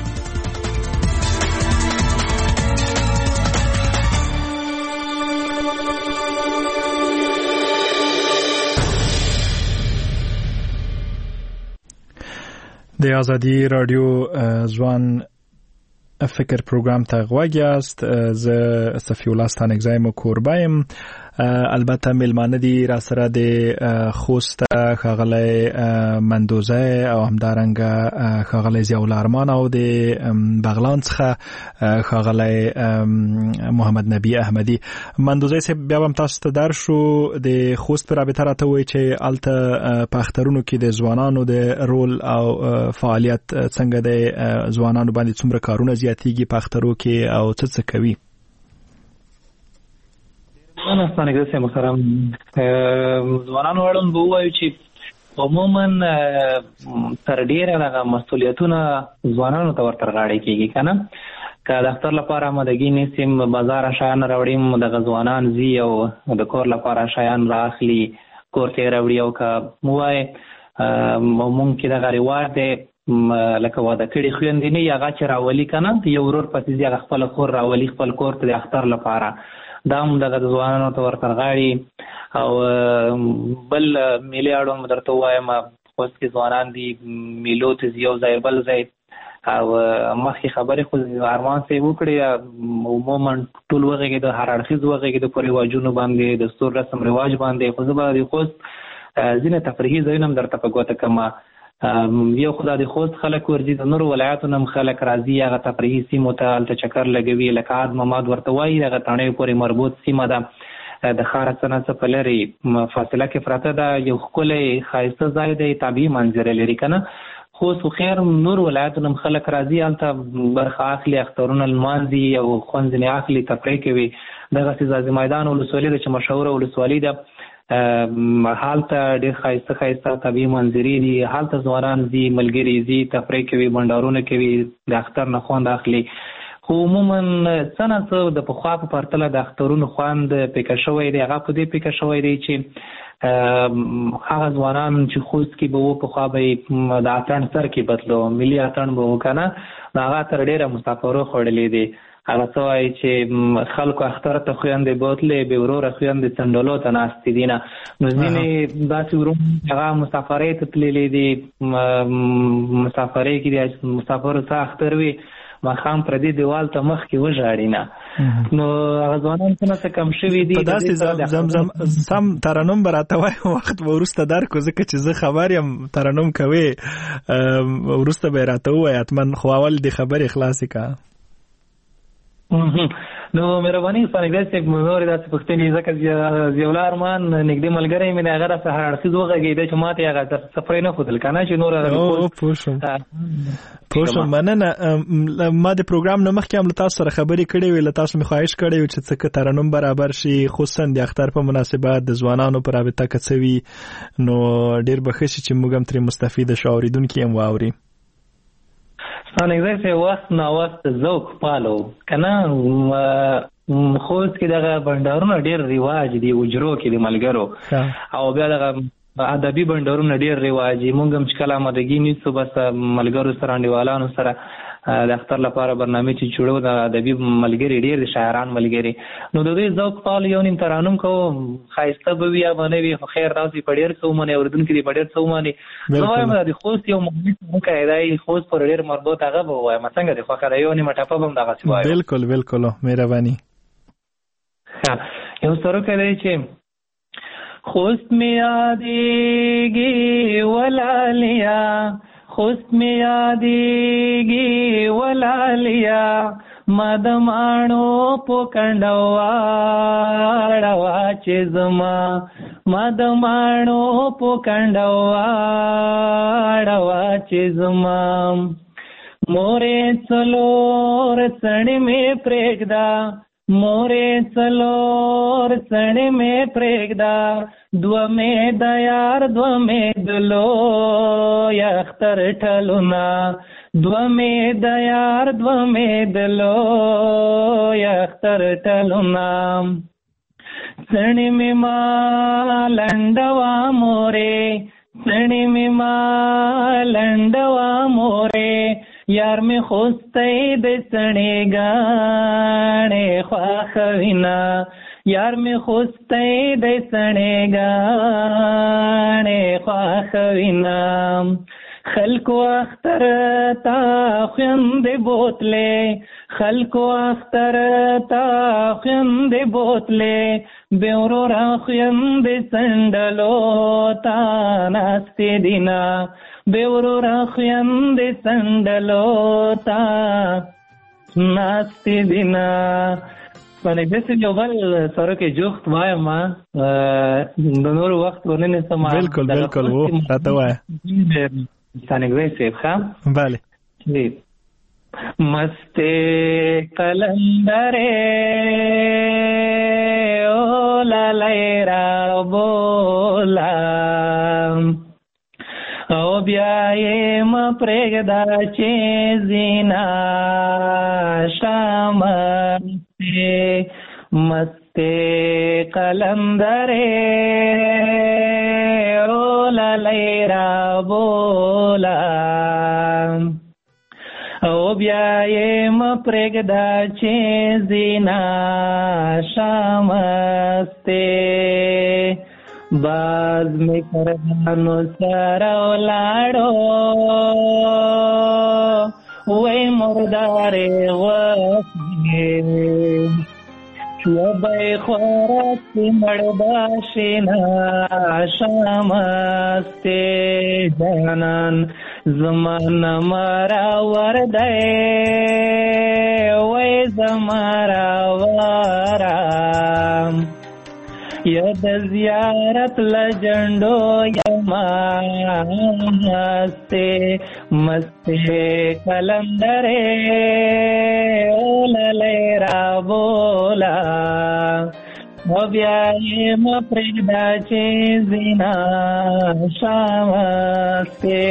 د ازادي رادیو ځوان فکر پروګرام ته غوږی است ز صفی الله ستانګزای مو کوربایم البته میلمانه دي را سره د خوست ښاغلی مندوزی او همدارنګه ښاغلی ضیاءالله ارمان او د بغلان څخه ښاغلی محمد نبی احمدي. مندوزی صاحب بیا هم تاسو ته در شو د خوست په رابطه راته وایي چې هلته په اخترونو کې د ځوانانو د رول او فعالیت څنګه د ځوانانو باندې څومره کارونه زیاتېږي په اخترو کې او څه کوي؟ افغانستان محترم ځوانانو اړوند به ووایو چې عموما تر ډیره دغه مسؤلیتونه ځوانانو ته ورته غاړې کېږي که نه، که د اختر لپاره آمادګي نیسیم، بازار شیان راوړیم، دغه ځوانان ځي او د کور لپاره شیان رااخلي، کور ته یې راوړي، او که ووایي مونږ کې دغه رواج دی لکه واده کړي خویندې نه هغه چې راولي که نه، یو ورور پسې ځي هغه خپله خور راولي خپل کور ته د اختر لپاره، دا هم دغه د ځوانانو ته ورته غاړي. او بل میلې اړوند درته ووایم، خوست کې ځوانان دي میلو ته ځي یو ځای بل ځای، او مخکې خبرې خو ارمان صاحب وکړې، عموما ټول وغږېده، هر اړخیز وغږېده په رواجونو باندې، د ستور رسم رواج باندې. خو زه به د خوست ځینې تفریحي ځایونه هم درته په ګوته کړم. یو خو د خوست خلک ورځي، د نورو ولایاتو نه هم خلک راځي هغه تفریحي سیمو ته، هلته چکر لګوي، لکه عاد مماد ورته وایي، هغه تڼیو پورې مربوط سیمه ده، د ښاره څه نه څه په لرې فاصله کې پرته ده، یو ښکلی ښایسته ځای دی، طبیعي منظرې لري که نه. خوست خو خیر نور ولایاتو نه هم خلک راځي، هلته برخه اخلي، اخترونه لمانځي او خوند ځینې اخلي، تفریح کوي. دغسې ځاځي میدان ولسوالي ده چې مشهوره ولسوالي ده، هلته ډېر ښایسته طبیعي منظرې دي، هلته ځوانان ځي، ملګري ځي، تفریح کوي، بنډارونه کوي، د اختر نه خوند اخلي. خو عموما څه نه څه د پخوا په پرتله د اخترونو خوند پیکه شوی دی. هغه په دې پیکه شوی دی چې هغه ځوانان چې خوست کې به وو پخوا به یې د اتڼ سر کې بدلو، ملي اتڼ به وو که نه، هغه تر ډېره مسافرو خوړلې دي. هغه څه وایي چې خلکو اختر ته خویندې بوتلې، بې وروره خویندې څنډلو ته ناستې دي نه. نو ځینې داسې ورونه هغه مسافرۍ ته تللې دي، مسافرۍ کې دي، مسافرو څه اختر وي ماښام پردي دیوال ته مخکې وژاړي نه. نو هغه ځوانان څه نه څه کم شوي دي. په داسې زمزم سم ترنم به راته وایي، وخت به وروسته درکړو ځکه چې زه خبر یم ترنم کوې، وروسته به یې راته ووایي حتما، خو اول دې خبرې خلاصې کړه. نو مهرباني سانګدای صاحب نورې داسې پوښتنې، ځکه ضیاءالله ارمان نږدې ملګری مې دی، هغه راڅخه هر اړخیز وغږېده چې ما ته یې هغه سفرۍ نه ښودل که نه چې نور پوه شم. مننه. ما د پروګرام نه مخکې هم له تاسو سره خبرې کړې وې، له تاسو مې خواهش کړی و چې څه ترنم برابر شي، خصوصا د اختر په مناسبت د ځوانانو په رابطه که څه وي، نو ډېر به ښه شي چې موږ هم ترې مستفیده شو، اورېدونکي هم واوري. ستانګزی صاحب وخت ناوخت ذوق پالو که نه، خوست کې دغه بنډارونه ډېر رواج دي، اجرو کې د ملګرو، او بیا دغه ادبي بنډارونه ډېر رواج دي. مونږ هم چې کله آمادګي نیسو بس ملګرو سره انډیوالانو سره د اختر لپاره برنامه چې جوړو، د ادبي ملګري ډېر د شاعران ملګري، نو د دوی ذوق پال یو نیم ترانم کوو، ښایسته به وي یا به نه وي، خو خیر راسي په ډېر څه ومني، اورېدونکي دې په ډېر څه ومني. زه وایم د خوست یو موقع دی، خوست پر ډېر مربوط، هغه به ووایم څنګه دی خوښه ده، یو نیمه ټپه به هم دغسې وایم. بالکل مهرباني. یو سروکی دی چې خوست می یادیږي ولالیا، خوست می یادیږي ولالیا، ما د ماڼو په کنډه واړوه چې زما، ما د ماڼو په کنډه واړوه چې زما، مورې څلور څڼې مې پرېږده، مورې څلور څڼې مې پرېږده، دوه مې د یار دوه مې د لوی اختر ټلونه، دوه مې د یار دوه مې د لوی اختر ټلونه، څڼې مې ما لنډوه مورې، څڼې مې ما لنډوه مورې، یار می خوستی د څڼې ګاڼې خوښوینه، یار می خوستی د څڼې ګاڼې خوښوینه، خلکو اختر ته خویندې بوتلې، خلکو اختر تا خویندې بوتلې بې وروره خویندې سنډلو تا ناستې دینه بې وروره خویندې سنډلو تا ناستې دینه. باندې څه یو بل سره کې جوخت وایم د نور وخت ورننه سم. بالکل بالکل وو راته وای څنګه صاحب ښه bale مست قلندره او لالیرا بولا او بیا یې م پرېږدا چې زینا شامسته مست قلندره او لالیرا بولا او بیا یې م پرېږدا چې زینا شامسته باز می کرانو سره ولاړو وای مردارې غوښې چوبې خوراکې مړ باشینا شامسته جانان زمانه مرا ورده وای زمارا ورام یاد زیارت لجنڈو یماستے مستے کلندرے اولیرا بولا وبیائی مپرگدا چیزینا شامستے.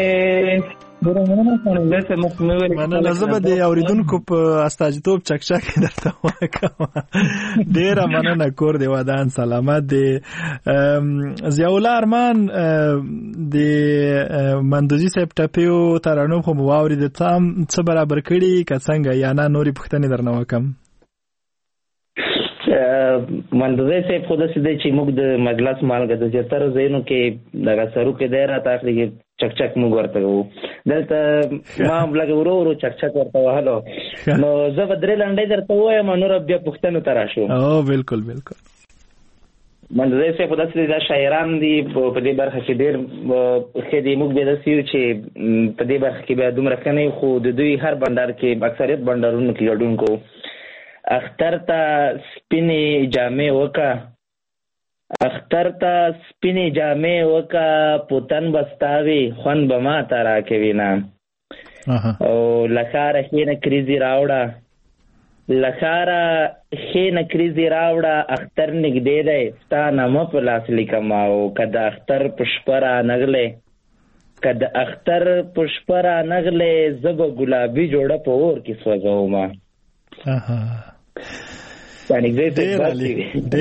مننه. زه به د اوریدونکو په استاجتوب چکچک درته وکم. ډیره مننه. کور دی ودان سلامت دی. ضیاءالله ارمان د مندوزي صاحب ټپیو ترانو خو مو واورید څه برابر کړي که څنګه یا نه نورې پوښتنې درنه وکم؟ مندوزي صاحب خو داسې دی چې موږ د مجلس مالګه د زیاتره ځایونو کې دغه سرو کې دی راته اخلي چک چک موږ ورته کوو. دلته ما لږ ورو ورو چک چک ورته وهلو نو زه به درې لنډۍ درته ووایم نور بیا پوښتنو ته راشو. بالکل بالکل. مندوزي صاحب داسې دا شاعران دي په دې برخه کې ډېر ښه دي. موږ بیا داسې یو چې په دې برخه کې بیا دومره ښه نه یو خو د دوی هر بنډار کې اکثریت بنډارونو کې ګډون کوو. اختر ته سپینې جامې وکا اختر ته سپینې جامې وکا پوتن بستاوي خوند به ما ته راکوي نه او لخاره ښې نکریزې راوړه لخاره ښې نکریزې راوړه اختر نږدې دی ستا نامه په لاس لیکم او که د اختر په شپه رانغلی که د اختر په شپه رانغلی زه به ګلابي جوړه په اور کې سوځومه. ډیر علی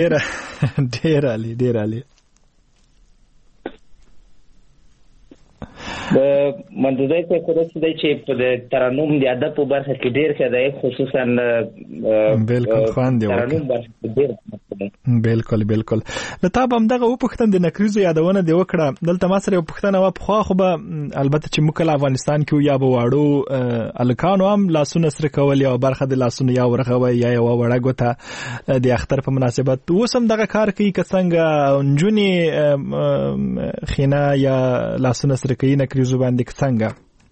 مندوزي صاحب خو داسې دی چې په د ترنم د ادب په برخه کې ډېر ښه دی خصوصا بالکل خوند دی ترنم برخه کې ډېر. بالکل بالکل. نو تا به همدغه وپوښتنه د نکریزو یادونه دې وکړه. دلته ما سره یو پوښتنه وه پخوا خو به البته چې موږ کله افغانستان کې یا به واړو هلکانو هم لاسونه سره کول یا برخه د لاسونو یا ورغوی یا یوه وړه ګوته د اختر په مناسبت اوس هم دغه کار کوي که څنګه نجونې خینه یا لاسونه سره کوي نکریزو باندې که څنګه؟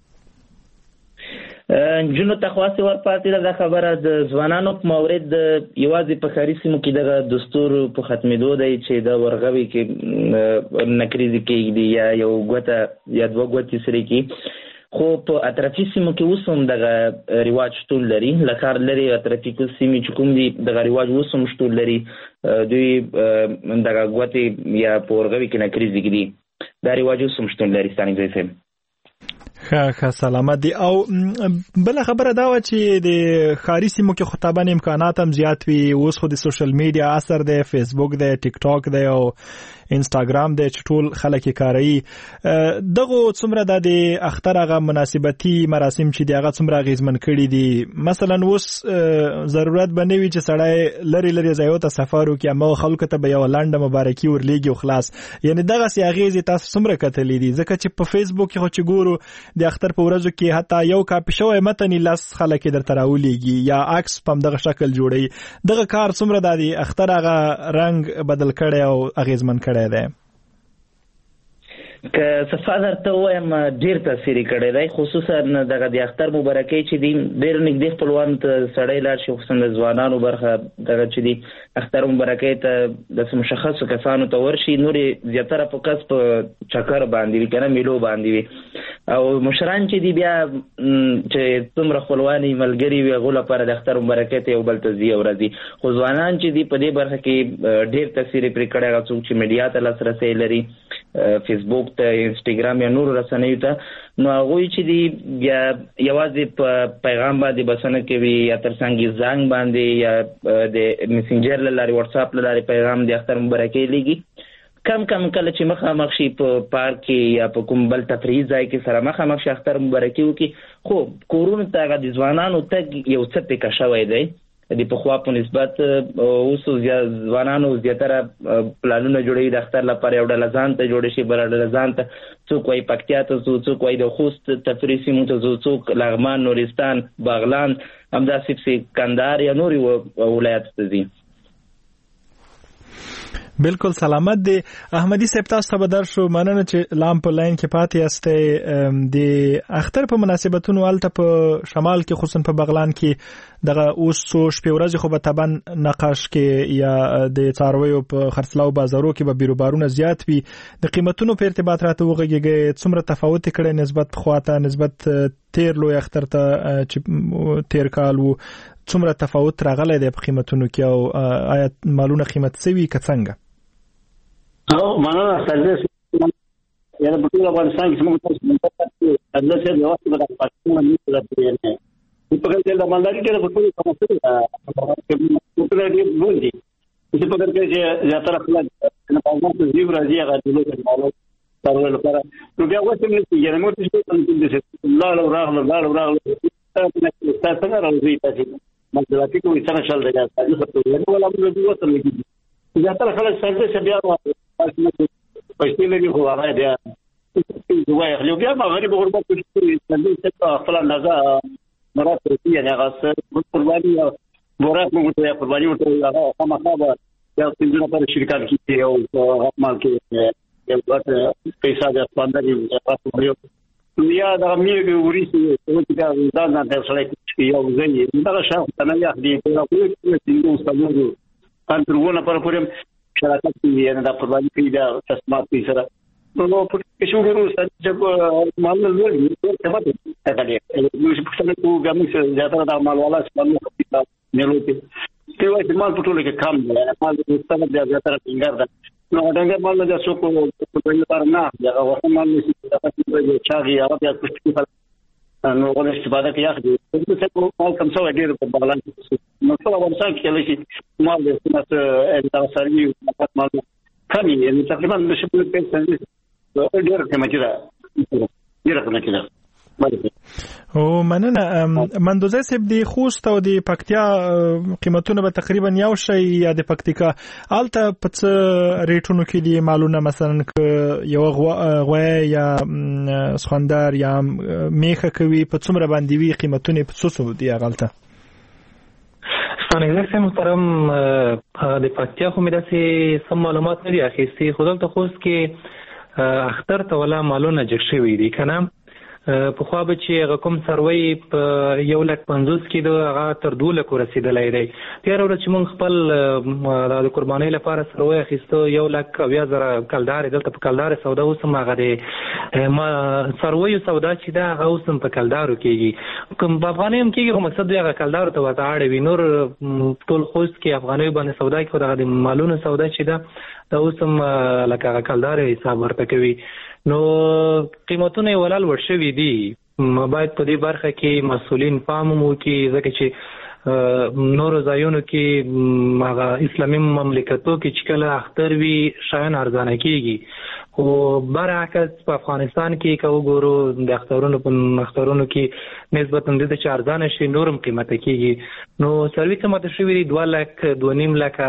نجونو ته خاصه ورپاتې ده خبره د ځوانانو په مورد یوازې په ښاري سیمو کې دغه دستور په ختمېدو دی چې د ورغوي کې نکریزې کېږدي یا یو ګوته یا دوه ګوتې سرې کې خو په اطرافي سیمو کې اوس هم دغه رواج شتون لري. له ښار لرې اطرافي سیمې چې کوم دي دغه رواج اوس هم شتون لري. دوی دغه ګوتې یا په ورغوي کې نکریزې ږدي. دا رواج اوس هم شتون لري. ستانګزی صاحب ښه سلامت دی. او بله خبره دا وه چې د ښاري سیمو کې خو طبعا امکانات هم زیات وي. اوس خو د سوشل میډیا اثر دی، فیسبوک دی، ټیک ټاک دی او انستاګرام دی چې ټول خلک یې کاروي. دغه څومره د اختر هغه مناسبتي مراسم چې دی هغه څومره اغېزمن کړي دي. مثلا اوس ضرورت به نه وي چې سړی لرې لرې ځایو ته سفر وکړي اما خلکو ته به یوه لنډه مبارکي ورلیږي او خلاص. یعنې دغسې اغېزې تاسو څومره کتلې دي؟ ځکه چې په فیسبوک کې خو چې ګورو د اختر په ورځو کې حتی یو کاپي شوی متن لاس خلک درته راولېږي یا عکس په دغه شکل جوړي. دغه کار څومره د اختر هغه رنګ بدل کړي او اغیزمن کړي دی؟ که صفادر ته وایم ډیر تاثیر کړی دی، خصوصا دغه د اختر مبارکي چې دی ډیر نږدې خپلوان ته سړی لاړ شي، خصوصا د ځوانانو برخه دغه چې دی اختر مبارکي ته د مشخصو کسانو ته ورشي، نورې زیاتره فوکس په چکر باندې وي کنه میلو باندې وي، او مشران چې دی بیا چې څومره خپلوان ملګري وي هغو لپاره د اختر مبارکي ته یو بل ته ځي او راځي. خو ځوانان چې دی په دې برخه کې ډیر تاثیر پرې کړی، هغه څوک چې میډیا ته لاسرسی لري، فیسبوک ته، انسټاګرام یا نور رسنیو ته، نو هغوی چې دی بیا یوازې په پیغام باندې بسنه کوي یا ترڅنګ زنګ باندې یا د میسنجر له لارې واتساپ له لارې پیغام د اختر مبارکۍ لیږي. کم کله چې مخامخ شي په پارک کې یا په کوم بل تفریحي ځای کې سره مخامخ شي اختر مبارکي وکړي، خو کورونو ته هغه د ځوانانو تګ یو څه پیکه شوی دی. د پخوا په نسبت اوس ځوانانو زیاتره پلانونه جوړوي د اختر لپاره، یو ډله ځان ته جوړ شي، بله ډله ځان ته، څوک وایي پکتیا ته ځو، څوک وایي د خوست تفریحي سیمو ته ځو، څوک لغمان، نورستان، باغلان، همداسې پسې کندهار یا نورې ولایاتو ته ځي. بالکل سلامت دی. احمدی صاحب تاسو ته بدر شو، مننه چې لام په لاین کې پاتې یاستئ. د اختر په مناسبتونو الته په شمال کې خصوصا په بغلان کې دغه اوس څو شپې ورځې خو به طبعا نقاش کې یا د څارویو په خرڅلاو بازارو کې به بیروبارونه زیات وي. د قیمتونو په ارتباط راته وغږیږي، څومره تفاوت کړي نسبت پخواته، نسبت تیر لوی اختر ته چې تیر کال وو، څومره تفاوت راغلی دی په قیمتونو کې، او آیا مالونه قیمت سوي که څنګه؟ مننه سرده یعنی په ټول افغانستان کې موږ تاسو ته د څه د وخت په پاتې نه راځي. په کله چې د مالداري کې په ټول افغانستان کې په دې بوندي چې په کله چې زیاتره خلک نه پاوځي زیو راځي هغه د لوی مالو سره لپاره نو بیا وڅ نه یعنی موږ چې څنګه لاړ راغله تاسو څنګه راځي تاسو مالداري کوي څنګه شل دی تاسو یو ولا موږ وڅ نه زیاتره خلک سره چې بیا پښتون لري خو هغه دی دوی یو بیا غریب غربت کې څه خپل اندازه مراد رسي یعنی هغه څه قرباني ورات موږ ته قرباني ورته هغه مخابه یا څنګه پر شرکت کې یو مال کې یو څه پیسې د خپلندري تاسو یا د میګ وريسي چې دا نه د سړی کې یو ځای دا شاو ته نه یادي دا کوم څه څنګه انترونه پر پورم شراکت کې نه د قرباني کې د تسمات کې سره نو په کې شو ورو چې مال نه لري څه پاتې ده نو چې په څه کو ګامې زیاتره د مال والا څه نه لوي چې وایي مال په ټول کې کم دی، مال د ستاسو د زیاتره څنګه ده نو څنګه مال د څو کو په دې لپاره نه دا وخت مال نشي تاسو په چاغي هغه بیا څه نو غوښتل استفاده کوي چې څه مال کم څو ډیر په بغلان کې نو ټول افغانستان کې لشي مال د سمات انتاصري مال کمی یعنی تقریبا د شپږ پیسې ډیر قیمتي ده ډیر قیمتي ده. او مننه مندوزه سب دی خوست او دی پکتیا قیمتونه به تقریبا یو شی یا د پکتیکا الته پڅ ریټونو کې دی مالونه مثلا یو غوې یا سخندر یا میخه کوي په څومره باندې وی قیمتونه په څه دی غلطه څنګه چې محترم د پکتیا خو مې داسې سم معلومات نه دي اخیستي، خو دلته خوست کې اختر ته ولا مالونه جګ شوي دي کنه. په خوا به چې هغه کوم سروي په 150 کې د هغه تر 2 لک رسیدلی دی. تیر ورځ چې موږ خپل د قربانۍ لپاره سروي اخیستو 1,000,000 کلدار دلته په کلدار سودا اوس هم هغه دی ما سروي سودا چې دا هغه اوس هم په کلدارو کېږي، کوم په افغانۍ هم کېږي، خو مقصد دی هغه کلدارو ته ورته اړ وي. نور ټول خوست کې افغانۍ باندې سودا کې خو دغه د مالونو سودا چې ده دا اوس هم لکه هغه کلدار حساب ورته کوي. نو قیمتونه ولال ورشوي دي، باید په دې برخه کې مسؤلین پام وکړي، ځکه چې نور ځایونو کې هغه اسلامي مملکتو کې چې کله اختر وي شیان ارزانه کېږي، خو برعکس په افغانستان کې که وګورو د اخترونو کې نسبتا د چې ارزانه شي نورم قیمته کېږي. نو سروي قیمته شوي دي 2 لک 2.5 لکه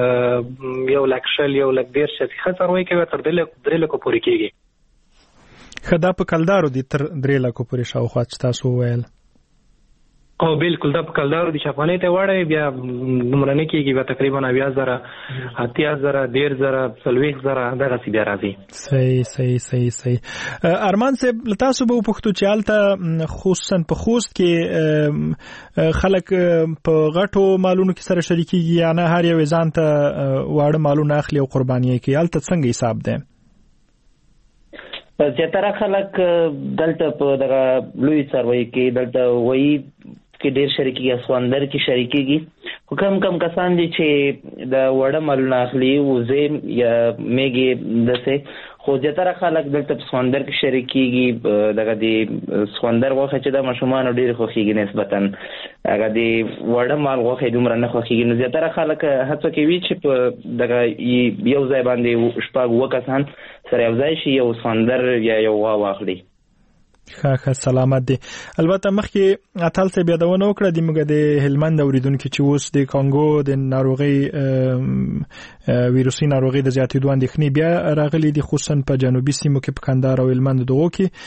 همدغسې 1 لک 1,000 1 لک 1.5 چې ښه سروي کوي تر 3 لکو پورې کېږي. خدا په کلدارو دي تر 3 لکه پورې شاوخوا چې تاسو ویل. او بالکل دا په کلدارو دي چې افغانۍ ته وړي بیا دومره نه کېږي، بیا تقریبا 90,000 80,000 10,000 40,000 دغه سی بیا راځي. صحیح. ارمان صاحب تاسو به پښتو چالت خصوصا په خوست کې خلک په غټو مالونو کې سره شریکيږي یا نه هر یو ځان ته واړه مالونه اخلي او قرباني کوي، البته څنګه حساب ده؟ زیاتره خلک دلته په دغه لوی څاروي کې دلته وایي کې ډېر شریکي اسواندر کې شریکيږي، خو کم کسان دي چې د وړه مالونه اخلي وزې یا میږي دسه، خو زیاتره خلک دلته په سواندر کې شریکيږي. دغه د سواندر غوښه چې د ماشومان ډېر خوښيږي نسبتا، هغه د وړه مال غوښه دومره نه خوښيږي، نو زیاتره خلک هڅه کوي چې په دغه یو ځای باندې شپږ وکسان سره یو ځای شي، یو سواندر یا یو غوا واخلي. ښه سلامت دي. البته مخکې اتل څه بیا دونه وکړه د موږ د هلمند اوریدونکو چې اوس د کانګو د ناروغي ویروسي ناروغي د زیاتېدو اندېښنې بیا راغلي دي، خصوصا په جنوبي سیمو کې په کندهار او هلمند دغو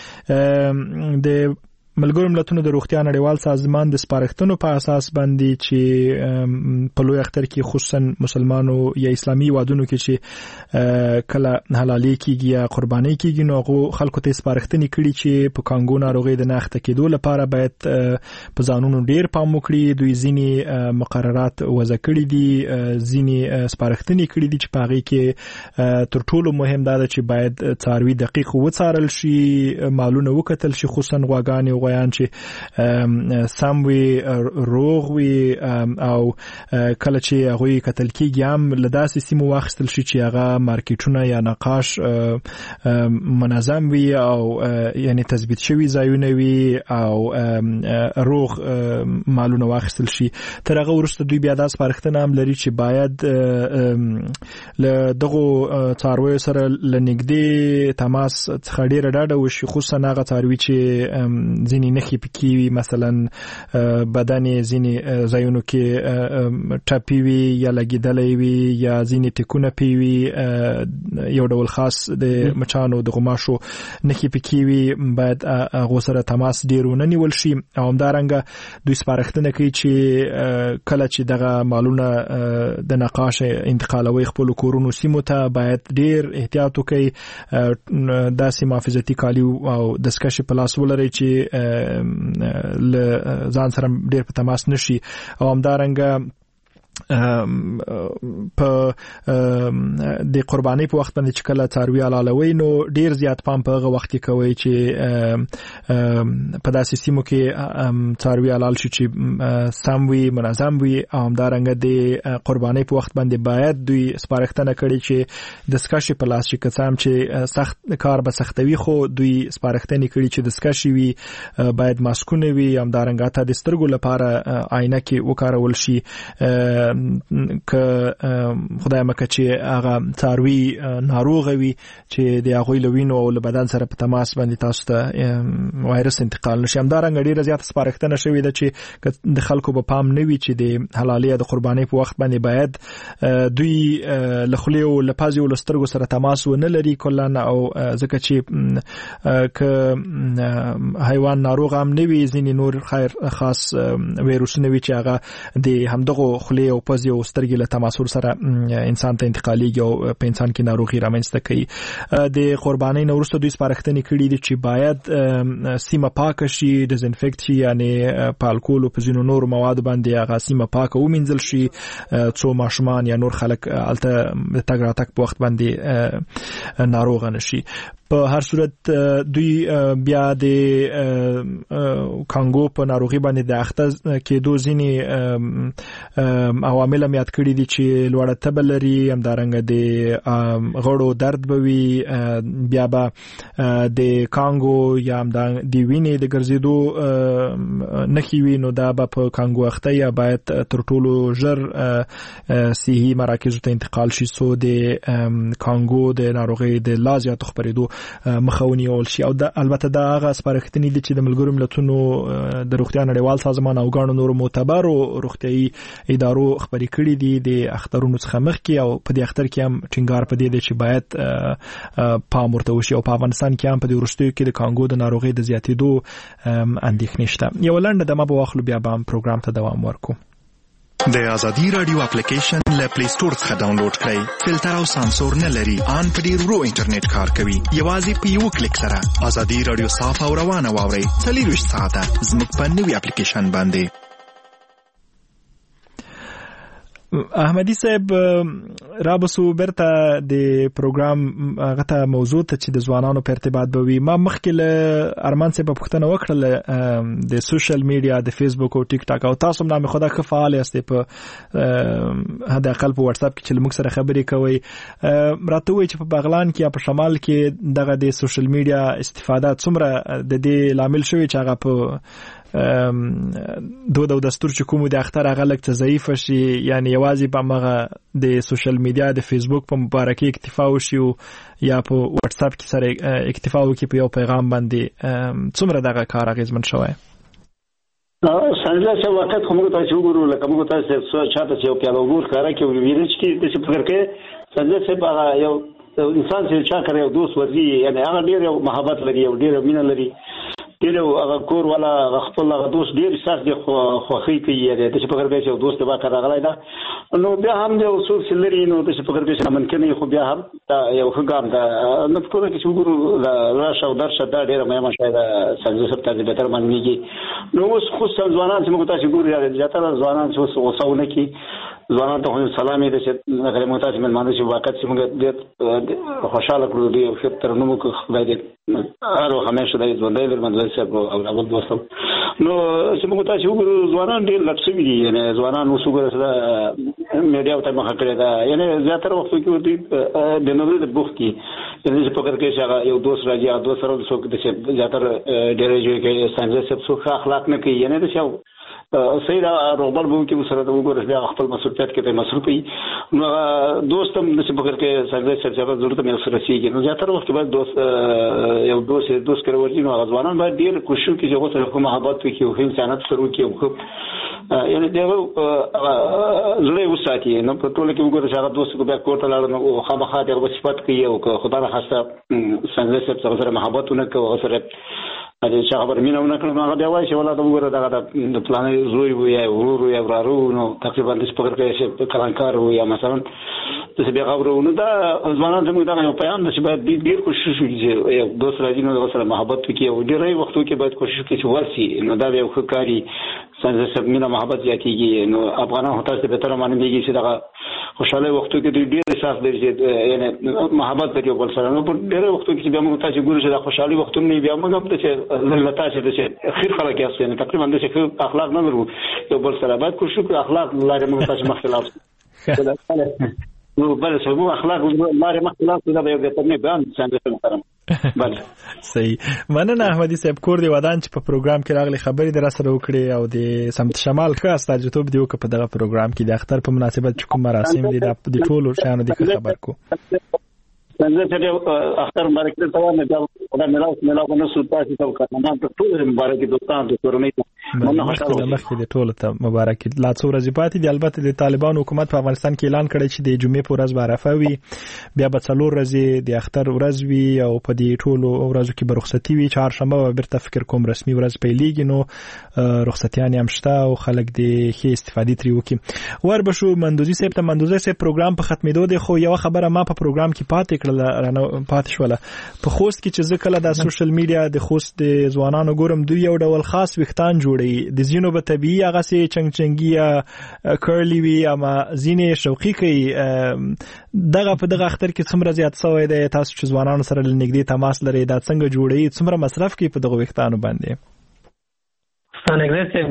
کې د ملګرو ملتونو د روغتیا نړیوال سازمان د سپارښتنو په اساس باندې چې په لوی اختر کې خصوصا مسلمانو یا اسلامي وادونو کې چې کله حلالي کیږي یا قرباني کیږي نو خلکو ته سپارښتنې کړي چې په کانګو ناروغي د ناخته کېدو لپاره باید په ځانونو ډیر پام وکړي. دوی ځینی مقررات وضع کړي دي، ځینی سپارښتنې کړي دي چې په هغه کې تر ټولو مهم دا ده چې باید څاروي دقیق وڅارل شي، مالونه وکتل شي، خصوصا غواګانې غویان چې سم وي روغ وي او کله چې هغه کتل کېږي هم له داسې سیمو واخیستل شي چې هغه مارکیټونه یا نقاش منظم وي او یعنی تثبیت شوی ځایونه وي او روغ مالونه واخیستل شي. تر هغه وروسته دوی بیا داس سپارښتنه هم لري چې باید له دغه څارویو سره لنګدې تماس څخه ډیره ډاډه وشي، خصوصا هغه څاروي چې ځینی نخي پکې مثلا بدن ځینی ځایونو کې ټاپي وي یا لګیدلې وي یا ځینی ټکونه پیوي یو ډول خاص د مچانو د غماشو نخي پکې وي، باید هغه سره تماس ډیرونه نیول شي. او همدارنګه دوی سپارښتنه کوي چې کله چې دغه مالونه د نقاش انتقالوي خپل کورونو سیمو ته باید ډیر احتیاط وکړي، داسې محافظتي کالي او دستکشې په لاس ولري چې ځان سره ډیر په تماس نشي. او همدارنګه په د قرباني په وخت باندې چې کله څاروي حلالوي نو ډیر زیات پام په هغه وخت کې کوي چې په داسې سیمو کې څاروي حلال شي چې سم وي، منظم وي. او همدارنګه د قرباني په وخت باندې باید دوی سپارښتنه کړي چې د سکاشي په لاس کې کسام چې سخت کار به سختوي، خو دوی سپارښتنه کړي چې د سکاشي وي باید ماسکونه وي، همدارنګه ته د سترګو لپاره آینه کې وکارول شي که خدای مکه چې هغه څاروي ناروغ وي چې د هغه لوینو او بدن سره په تماس باندې تاسو ته وایرس انتقال نشي. همدارنګه ډیره زیات سپارښتنه شوې ده چې د خلکو په پام نه وي چې د حلالي د قرباني په وخت باندې باید دوی لخلي او لپازي او لسترګو سره تماس ونه لري کلن، او ځکه چې ک حیوان ناروغ هم نه وي ځینې نور خیر خاص ویروسونه وي چې هغه د همدغه خلي او پزي او سترګې له تماسور سره انسان ته انتقاليږي او په انسان کې ناروغي رامنځته کوي. د قربانۍ نو وروسته دوی سپارښتنې کړې دي چې باید سیمه پاکه شي، ډیزنفیکټ شي، یعنی په الکول او په ځینو نور مواد باندې هغه سیمه پاکه ومنځل شي څو ماشومان یا نور خلک الته د تګ راتګ په وخت باندې ناروغ نشي. په هر صورت دوی بیا د کانګو په ناروغي باندې د اخته کېدو ځینې عوامل هم یاد کړي دي چې لوړه تبه لري، همدارنګه د غړو درد به وي، بیا به د کانګو یا د وینې د ګرځېدو نښې وي، نو دا به په کانګو اخته یا باید تر ټولو ژر صحي مراکزو ته انتقال شي څو د کانګو د ناروغي د لا زیاتو خپرېدو مخاوني ول شي او البته دا هغه سپارښتنې دي چې د ملګرو ملتونو د روغتیا نړیوال سازمان او غاڼو نور معتبرو روغتيایي ادارو خبرې کړې دي د اخترونو څخه مخکې او په دې اختر کې هم ټینګار پدې دي چې باید پام ورته وشي او په افغانستان کې هم په دې وروستیو کې د کانګو د ناروغي د زیاتېدو اندېښنې شته. یو لنډه دمه به واخلو بیا به هم پروګرام ته دوام ورکو. د آزادی رادیو اپلیکیشن له پلی سٹور څخه ډاونلوډ کړئ. فلټر او سانسور نه لري. ان په ډیر ورو انټرنیټ کار کوي. یوازې په یو کلیک سره آزادی رادیو صاف او روانه واورئ. 24 ساعته زموږ په نوې اپلیکیشن باندې. احمدی صاحب رابسو برته د پروګرام غته موضوع ته چې د ځوانانو په ارتباط بوي. ما مخکې له ارمان صاحب په پښتنه وکړل د سوشل میډیا د فیسبوک او ټیک ټاک او تاسو هم نامه خدا ښه فعال یاست په هدا خپل په واتس اپ کې چې موږ سره خبرې کوي. راته وایي چې په بغلان کې یا په شمال کې دغه د سوشل میډیا استفاده څومره د دې لامل شوی چې هغه په دود او دستور چې کوم د اختر هغه لکه ضعیف شي یعنی یوازې په مغه د سوشل میډیا د فیسبوک په مبارکي اکتفا وشي یا په واتس اپ کې سره اکتفا وکړي په یو پیغام باندې څومره دغه کار اغیزمن شوی؟ څنګه چې وخت کومه تاسو وګورئ لکه موږ تاسو چاته یو پیاله وګور کار کوي ویل چې تاسو فکر کوئ څنګه چې یو انسان چې چا کوي یو دوست ورزي یعنی هغه ډیر محبت لري او ډیر مینه لري ډیر هغه کور ولا خپل هغه دوست ډیر ساس دی خوخي کوي یعنی تاسو فکر کوئ چې دوست به کار غلای دا نو بیا هم د اصول سلري نو تاسو فکر کوئ چې ممکن نه خو بیا هم یو ښه ګام دا نو په کومه کې وګورو راشه او درشه دا ډیر مهمه شاید څنګه څه ته به تر باندې نو اوس خو ځوانان چې موږ تاسو ګورو یا زیاتره ځوانان چې وسونه کې ځوانان ته سلامي د غیر متاج من مانه چې وخت چې موږ د خوشاله کړو دی او تر نو موږ خدای دې هر همیشه د ژوندۍ درمل سره او اول دوستم نو چې موږ تاسو وګورو ځوانان ډېر لټسوي دي یعنی ځوانان اوس وګورئ چې میډیا ته مخ کړی دا یعنی زیاتره وخت کې ورته د نوې د بوخ کې یعنی چې فکر کې چې یو دوست راځي او دوست سره څوک د زیاتره ډېر جوړ کې څنګه څه اخلاق نه کوي یعنی دا څه سیدا روبل بو کې سره د وګورئ بیا خپل مسؤلیت کې ته مصروف وي نو دوستم د څه فکر کې څنګه څه ضرورت مې سره شي نو زیاتره وخت باید دوست یو دوست کړو ورته نو ځوانان باید ډیر کوشش وکړي چې هغه سره محبت وکړي او انسانیت سره وکړي یعنی دا زړه وساتي نو په ټول کې وګورئ چې هغه دوست کو بیا کوټه لاړ نو خامخا د صفات کوي او خدای راخسته څنګه سره محبت ونه سره چې خبر مینه ونه کړم هغه بیا وایي چې ولا د وګوره دغه د پلان زوی وي یا ورور یا ورارو نو تقریبا د سپګر کې چې کلانکار وي یا مثلا د بیا خبرونه دا ځوانان زموږ دا یو پیغام چې باید ډیر کوشش وکړي چې یو دوست راځي نو سره محبت وکړي او ډیرې وختو کې باید کوشش وکړي چې ورسي نو دا یو ښه کاری څنګه چې مینه محبت زیاتېږي نو افغانان هوته څه به تر باندې دیږي چې دا خوشاله وختو کې ډیر احساس لري یعنی محبت لري بل سره نو ډیرې وختو کې بیا موږ تاسو ګورو چې دا خوشالي وختونه بیا موږ هم ته لته چې خیر خلک یې نه تقریبا د څه اخلاق نه لرو یو بل سره باید کوشش وکړو اخلاق لاره موږ تاسو مخکلاف نو بل څه مو اخلاق لاره مخکلاف دا به یو ګټه نه بیان څنګه محترم بله صحیح مننه احمدی صاحب کور دی ودان چې په پروګرام کې راغلي خبرې در سره وکړي او د سمت شمال خاص تجربه دی په دغه پروګرام کې د اختر په مناسبت کوم مراسم دي د ټولو شانو د خبر کو څنګه چې اختر مبارک ته نه دا ملاو نه سلطاتي تو کارنامه ته ټول مبارک دوستان د کورنۍ مخکې د ټولو ته مبارک لا څو ورځې پاتې دي البته د طالبان حکومت په افغانستان کې اعلان کړی چې د جمعې په ورځ به عرفه وي بیا به 4 ورځې د اختر ورځ وي او په دې ټولو ورځو کې به رخصتي وي چهارشنبه به بیرته فکر کوم رسمي ورځ پیلېږي نو رخصتیان هم شته او خلک د ښې استفادې ترې وکړي ور به شو مندوزي صاحب ته مندوزي صاحب پروګرام په ختمېدو دی خو یو خبره ما په پروګرام کې پاتې شوله په خوست کې چې ځکه د سوشل میډیا د خوست د ځوانانو ګورم دوی یو ډول خاص وختان جوړي د زینو به طبيعي هغه سي چنګچنګي کرلی وی اما زینې شوقي کوي دغه په دغه اختر کې څومره زیات سوی دی تاسو چې ځوانانو سره لنګدي تماس لري دا څنګه جوړي څومره مصرف کوي په دغه وختانو باندې څنګه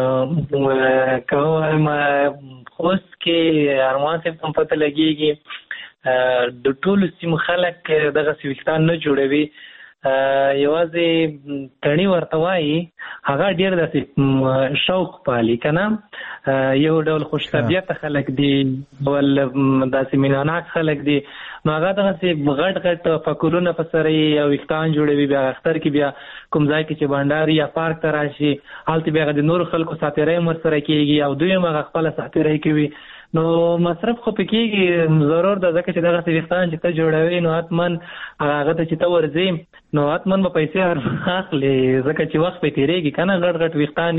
کوم خوست کې ارمان څه په پته لګيږي د ټولو سیمو خلک دغه سویختان نه جوړوي یوازې تڼي ورته وایي هغه ډېر داسې شوق پالي که نه، یو ډول خوش طبیعته خلک دي، ول داسې میناناک خلک دي، نو هغه دغسې غټ غټ فکلونه په سره یې او ویښتان جوړوي، بیا اختر کې بیا کوم ځای کې چې بانډار یا پارک ته راشي هلته بیا د نورو خلکو ساتیرۍ هم ورسره کېږي او دوی هم هغه خپله ساتیرۍ کوي. نو مصرف خو پې کېږي ضرور ده، ځکه چې دغسې ویښتان چې ته جوړوي نو حتما هغه ته چې ته ورځې نو حتما به پیسې اخلې، ځکه چې وخت پې تېرېږي که نه، غټ غټ ویښتان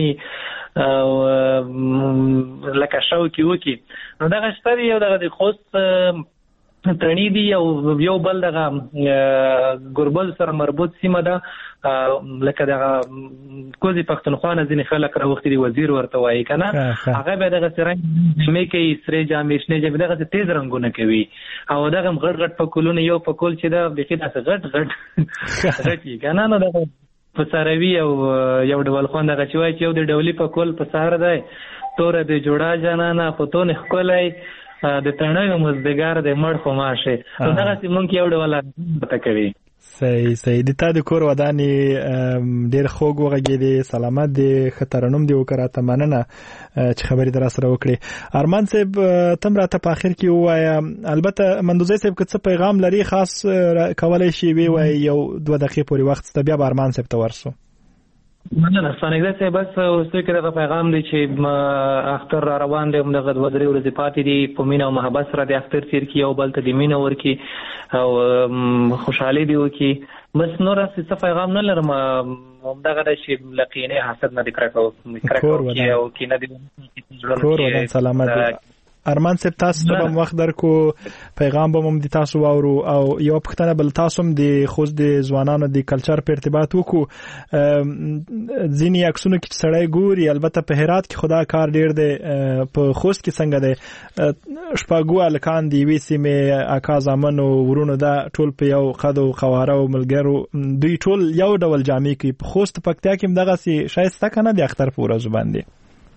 یې لکه شوکې وکړي. نو دغه شته دي، یو دغه د خوست تڼي دي او یو بل دغه ګربز سره مربوط سیمه ده، لکه دغه کوزي پښتونخوا نه ځینې خلک راوختي دي، وزیر ورته وایي که نه، هغه بیا دغسې رنګ جامې کوي، سرې جامې شنې جامې، دغسې تیز رنګونه کوي او دغه هم غټ غټ پکولونه، یو پکول چې ده بیخي داسې غټ غټ غټ وي که نه، نو دغه په ساروي او یو ډول خوند هغه چې وایي چې یو د ډولي پکول په سهار دی، توره د جوړه جانانه په تون ښکلی، د تڼیو مزدګار د مړ په ماشه، نو دغسې مونږ یو ډول ورته کوي. صحیح د تا د کور ودانې ډېر خوږ وغږېدې، سلامت دی، ښه ترنم دی وکړه، راته مننه چې خبرې در سره وکړې. ارمان صاحب ته هم راته په آخر کې ووایه، البته مندوزی صاحب که څه پیغام لري خاص کولی شي ووایي، یو 2 دقیقې پورې وخت شته، بیا به ارمان صاحب ته ورسو. مننه ستانګزی صاحب، بس اوس کې دغه پیغام دی چې اختر را روان دی، همدغه 2-3 ورځې پاتې دي، په مینه او محبت سره د اختر تېر کړي، یو بل ته د مینه ورکړي او خوشحالي دې وکړي. بس نور څه پیغام نه لرم، همدغه ده چې له کینې حسد نه دې کرکه وکړي او کینه دې کور ودان سلامت دی. ارمان صاحب تاسو ته هم وخت درکو، پیغام به هم د تاسو واورو او یو پوښتنه بل تاسو هم د خوست د ځوانانو د کلچر په ارتباط وکړو. ځینې عکسونه کې سړی ګوري، البته په هرات کې خدا کار ډیر دی، په خوست کې څنګه دی؟ شپږو هلکان د یوې سیمې اکا زامنو ورونو ده، ټول په یو قد او قواره او ملګرو، دوی ټول یو ډول جامې کوي. په خوست پکتیا کې هم دغسې شی شته که نه د اختر په ورځو باندې؟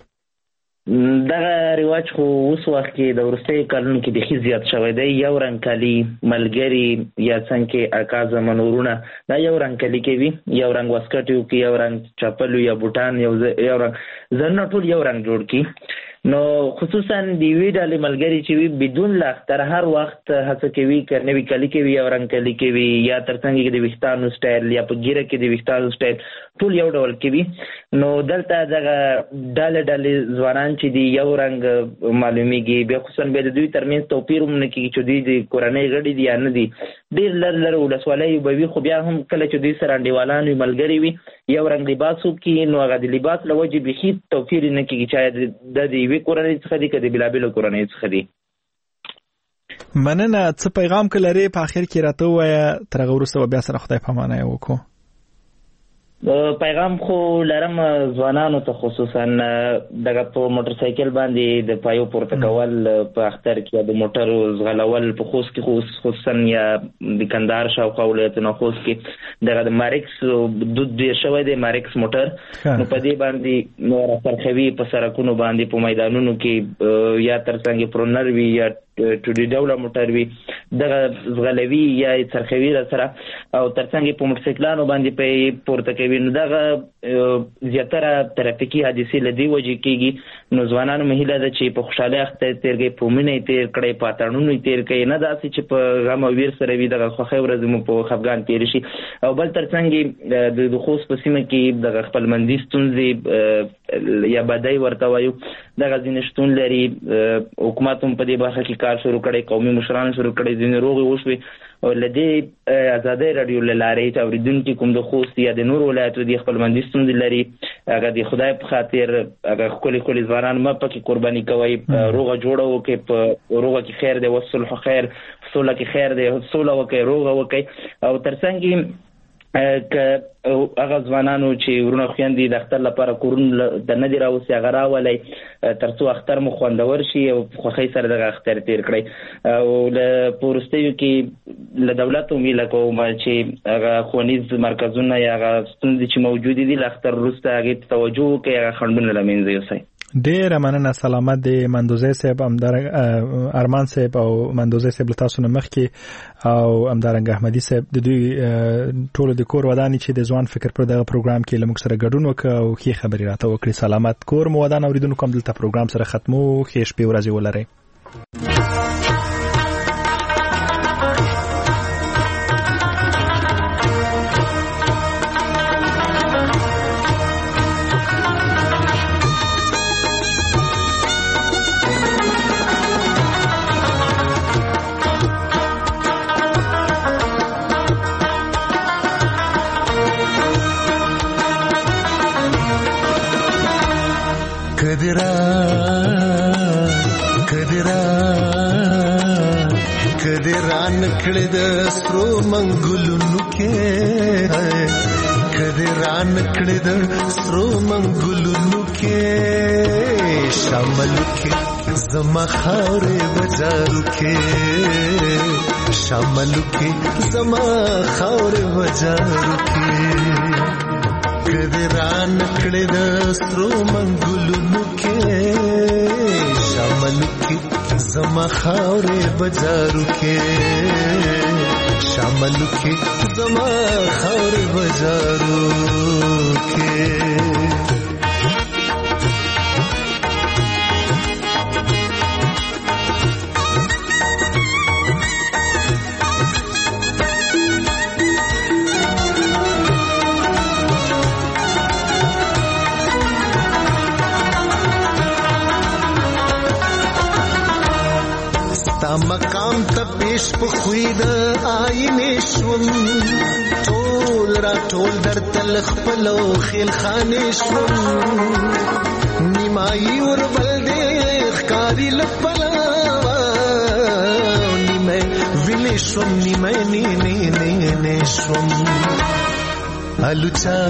دغه رواج خو اوس وخت کې د وروستیو کلونو کې بیخي زیات شوی دی. یو رنګ کالي ملګري یا څنګه اکا زمن ورونه دا یو رنګ کالي کوي، یو رنګ واسکټ یو کوي، یو رنګ چپل یا بوټان، یو رنګ ځنه ټول یو رنګ جوړ کړي. نو خصوصا د وی ډلې ملګري چې وي بدون لاختر هر وخت هڅه کوي که نوي کالي کوي، یو رنګ کالي کوي، یا ترڅنګ کې د ویښتانو سټایل یا په ګیره کې د ویښتانو سټایل ټول یو ډول کوي. نو دلته دغه ډلې ځوانان چې دي یو رنګ معلومیږي، بیا خصوصا بیا د دوی ترمنځ توپیر هم نه کېږي چې دوی د کورنۍ غړي دي یا نه دي، ډېر لر ولسوالۍ به وي، خو بیا هم کله چې دوی سره انډیوالان وي ملګري وي یو رنګ لباس وکړي، نو هغه د لباس له وجې بیخي توپیر نه کېږي چې د یوې کورنۍ څخه دي که د بېلابېلو کورنۍ څخه دي. مننه. څه پیغام که لرې په آخر کې راته ووایه، تر هغه وروسته به بیا سره خدای پامانه یې وکړو. پیغام خو لرم ځوانانو ته، خصوصا دغه په موټر سایکل باندې د پایو پورته کول په اختر کې، د موټرو ځغلول په خوست کې خصوصا یا د کندهار شاوخوا ولایتونو خوست کې دغه د مارکس دود ډېر شوی دی، مارکس موټر، نو په دې باندې راڅرخوي په سړکونو باندې، په میدانونو کې یا ترڅنګ پرونر وي یا ټوډي ډوله موټر وي، دغه ځغلوي یا څرخوي را سره او ترڅنګ په موټرسایکلانو باندې په پورته کوي. نو دغه زیاتره ترافیکي حادثې له دې وجې کېږي. نو ځوانانو مه هیله ده چې په خوشحالۍ اخته یې تېر کړئ، په مینه یې تېر کړئ، په اتڼونو یې تېر کړئ، نه داسې چې په غم او ویر سره وي، دغه خوښۍ ورځې مو په خفګان تېرې شي. او بل ترڅنګ د خوست په سیمه کې دغه خپلمندي ستونزې یا بدۍ ورته وایو دغه ځینې شتون لري. حکومت هم په دې برخه کې کار شروع کړی، قومي مشران شروع کړی، ځینې روغې وشوې. او له دې ازادۍ راډیو له لارې چې اورېدونکي کوم د خوست یا د نورو ولایتو د خپلمندي ستونزې لري، هغه د خدای په خاطر هغه ښکلي ځوانان مه پکې قرباني کوئ، روغه جوړه وکړئ، په روغه کې خیر دی، والصلح خیر، سوله کې خیر دی، سوله وکړئ، روغه وکړئ. او ترڅنګ که هغه ځوانانو چې ورونه خویندې د اختر لپاره کورونه د نه دي راوستي هغه راولئ تر څو اختر مو خوندور شي او په خوښۍ سره دغه اختر تېر کړئ. او په وروستیو کې له دولت هم هیله کوم چې هغه ښوونیز مرکزونه یا هغه ستونزې چې موجودې دي له اختر وروسته هغې ته توجه وکړئ، هغه خنډونه له منځه یوسئ. ډېر مننه. سلامت دی مندوزی صاحب، ارمان صاحب او مندوزی صاحب له تاسو نه مخکې او همدارنګه احمدي صاحب د دوی ټولو د کور ودانې چې د ځوان فکر پر دغه پروګرام کې له موږ سره ګډون وکړ او ښې خبرې راته وکړې. سلامت کور مو ودان اوریدونکو، هم دلته پروګرام سره ختمو. ښې شپې ورځې ولرئ. کدران کړه د سترو منګلونو کې، کدران کړه د سترو منګلونو کې، شامل کې زما خاورې بازارو کې، شامل کې زما خاورې بازارو کې، کدران کړه د سترو منګلونو کې، شامل کې زما خاورې بازارو کې، شامل کې زما خاورې بازارو کې. مقام ته پیش په خوی د آینې شوم، ټول را ټول در تل خپلو خیل خانې شوم، نیمایي وربل دې ښکاري لپلاوه، نیمه ویلې شوم نیمه نه شوم، الوچا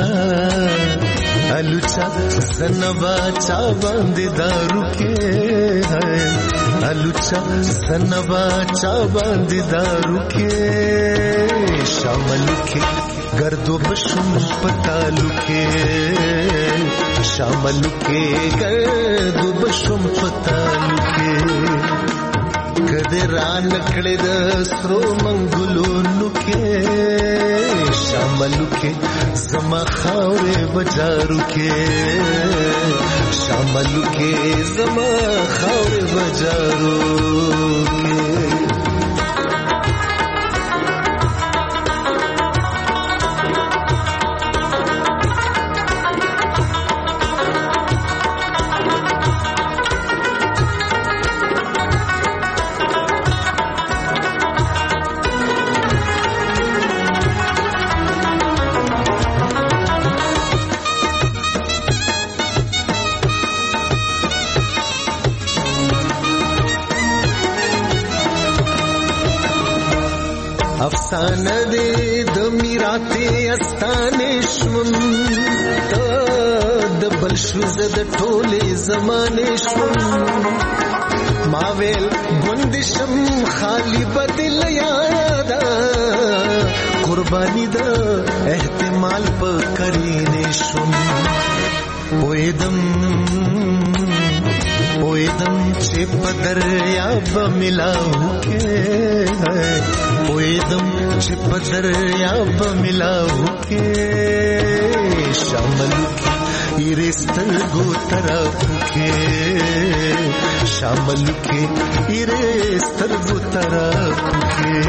زنبا چا باندې دارو کې، الوچا زنبا چا باندې دارو کې، شامل کې گردو بشم پتالو کې، شامل کې گردو بشم پتالو کې، کدران کړه د سترو منګلونو کې، شامل کې زما خاورې بازارو کې، شامل کې زما خاورې بازارو کې. افسانه دې د میراته استانې شوم، د بل شوزه د ټولې زمانې شوم، ما ویل ګوندشم خالی بدل یادا، قربانی د احتمال په کرینې شوم، پویدم چې په دریاب ملاو کې، پویدم چې په دریاب ملاو کې، شامل کې ایرې سترګو طرف کې، شامل کې ایرې سترګو طرف کې،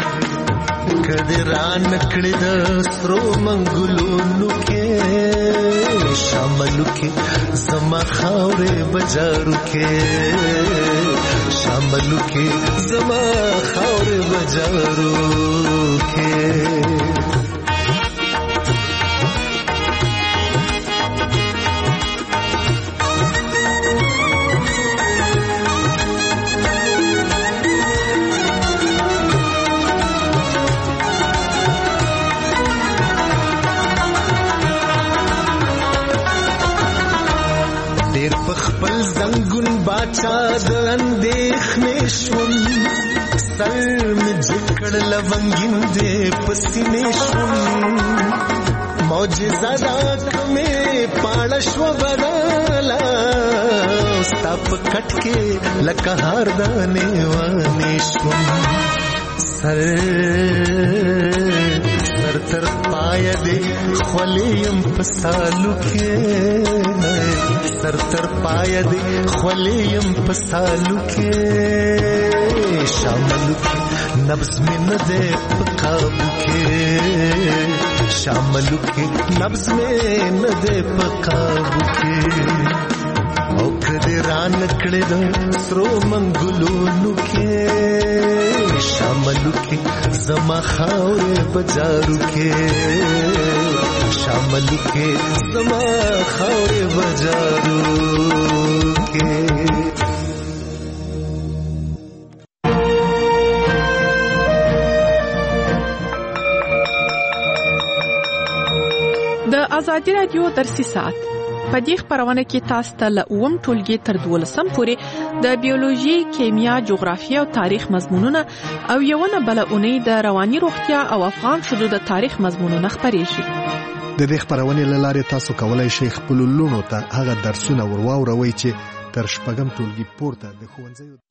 کدران کړه د سترو منګلونو کې، شامل کې زما خاورې بازارو کې، شامل کې زما خاورې بازارو کې. خپل زنګون باچا د اندېښنې شوم، سر مې جکړ لونګین دې پسینې شوم، معجزه دا کمه پاړش و بدلا ستا په کټ کې لکه هار دانه وانه شوم سر تر پای دې خولیم پسالو کې سر تر پای دې خولیم پسالو کې شامل کې نبض میں نہ دے پکابو کے شامل کے نبض میں نہ دے پکابو کے او کدے ران کڑے دو سرو منگلو نکے شامل کے زما خاورے بجارو کے شامل کے زما خاورے بجارو کے د آزادي رادیو درسي ساعت په دې خبرونه کې تاسو ته له اوم ټولګي تر 12 پورې د بیولوژي، کیمیا، جغرافیه او تاریخ مضمونونه او یوونه بل اونۍ د رواني روغتیا او افغان شذو د تاریخ مضمونونه خبرېږي. د دې خبرونه لاره تاسو کولای شئ خپل لونو ته هغه درسونه ورواوروي چې تر شپږم ټولګي پورته د ښوونځي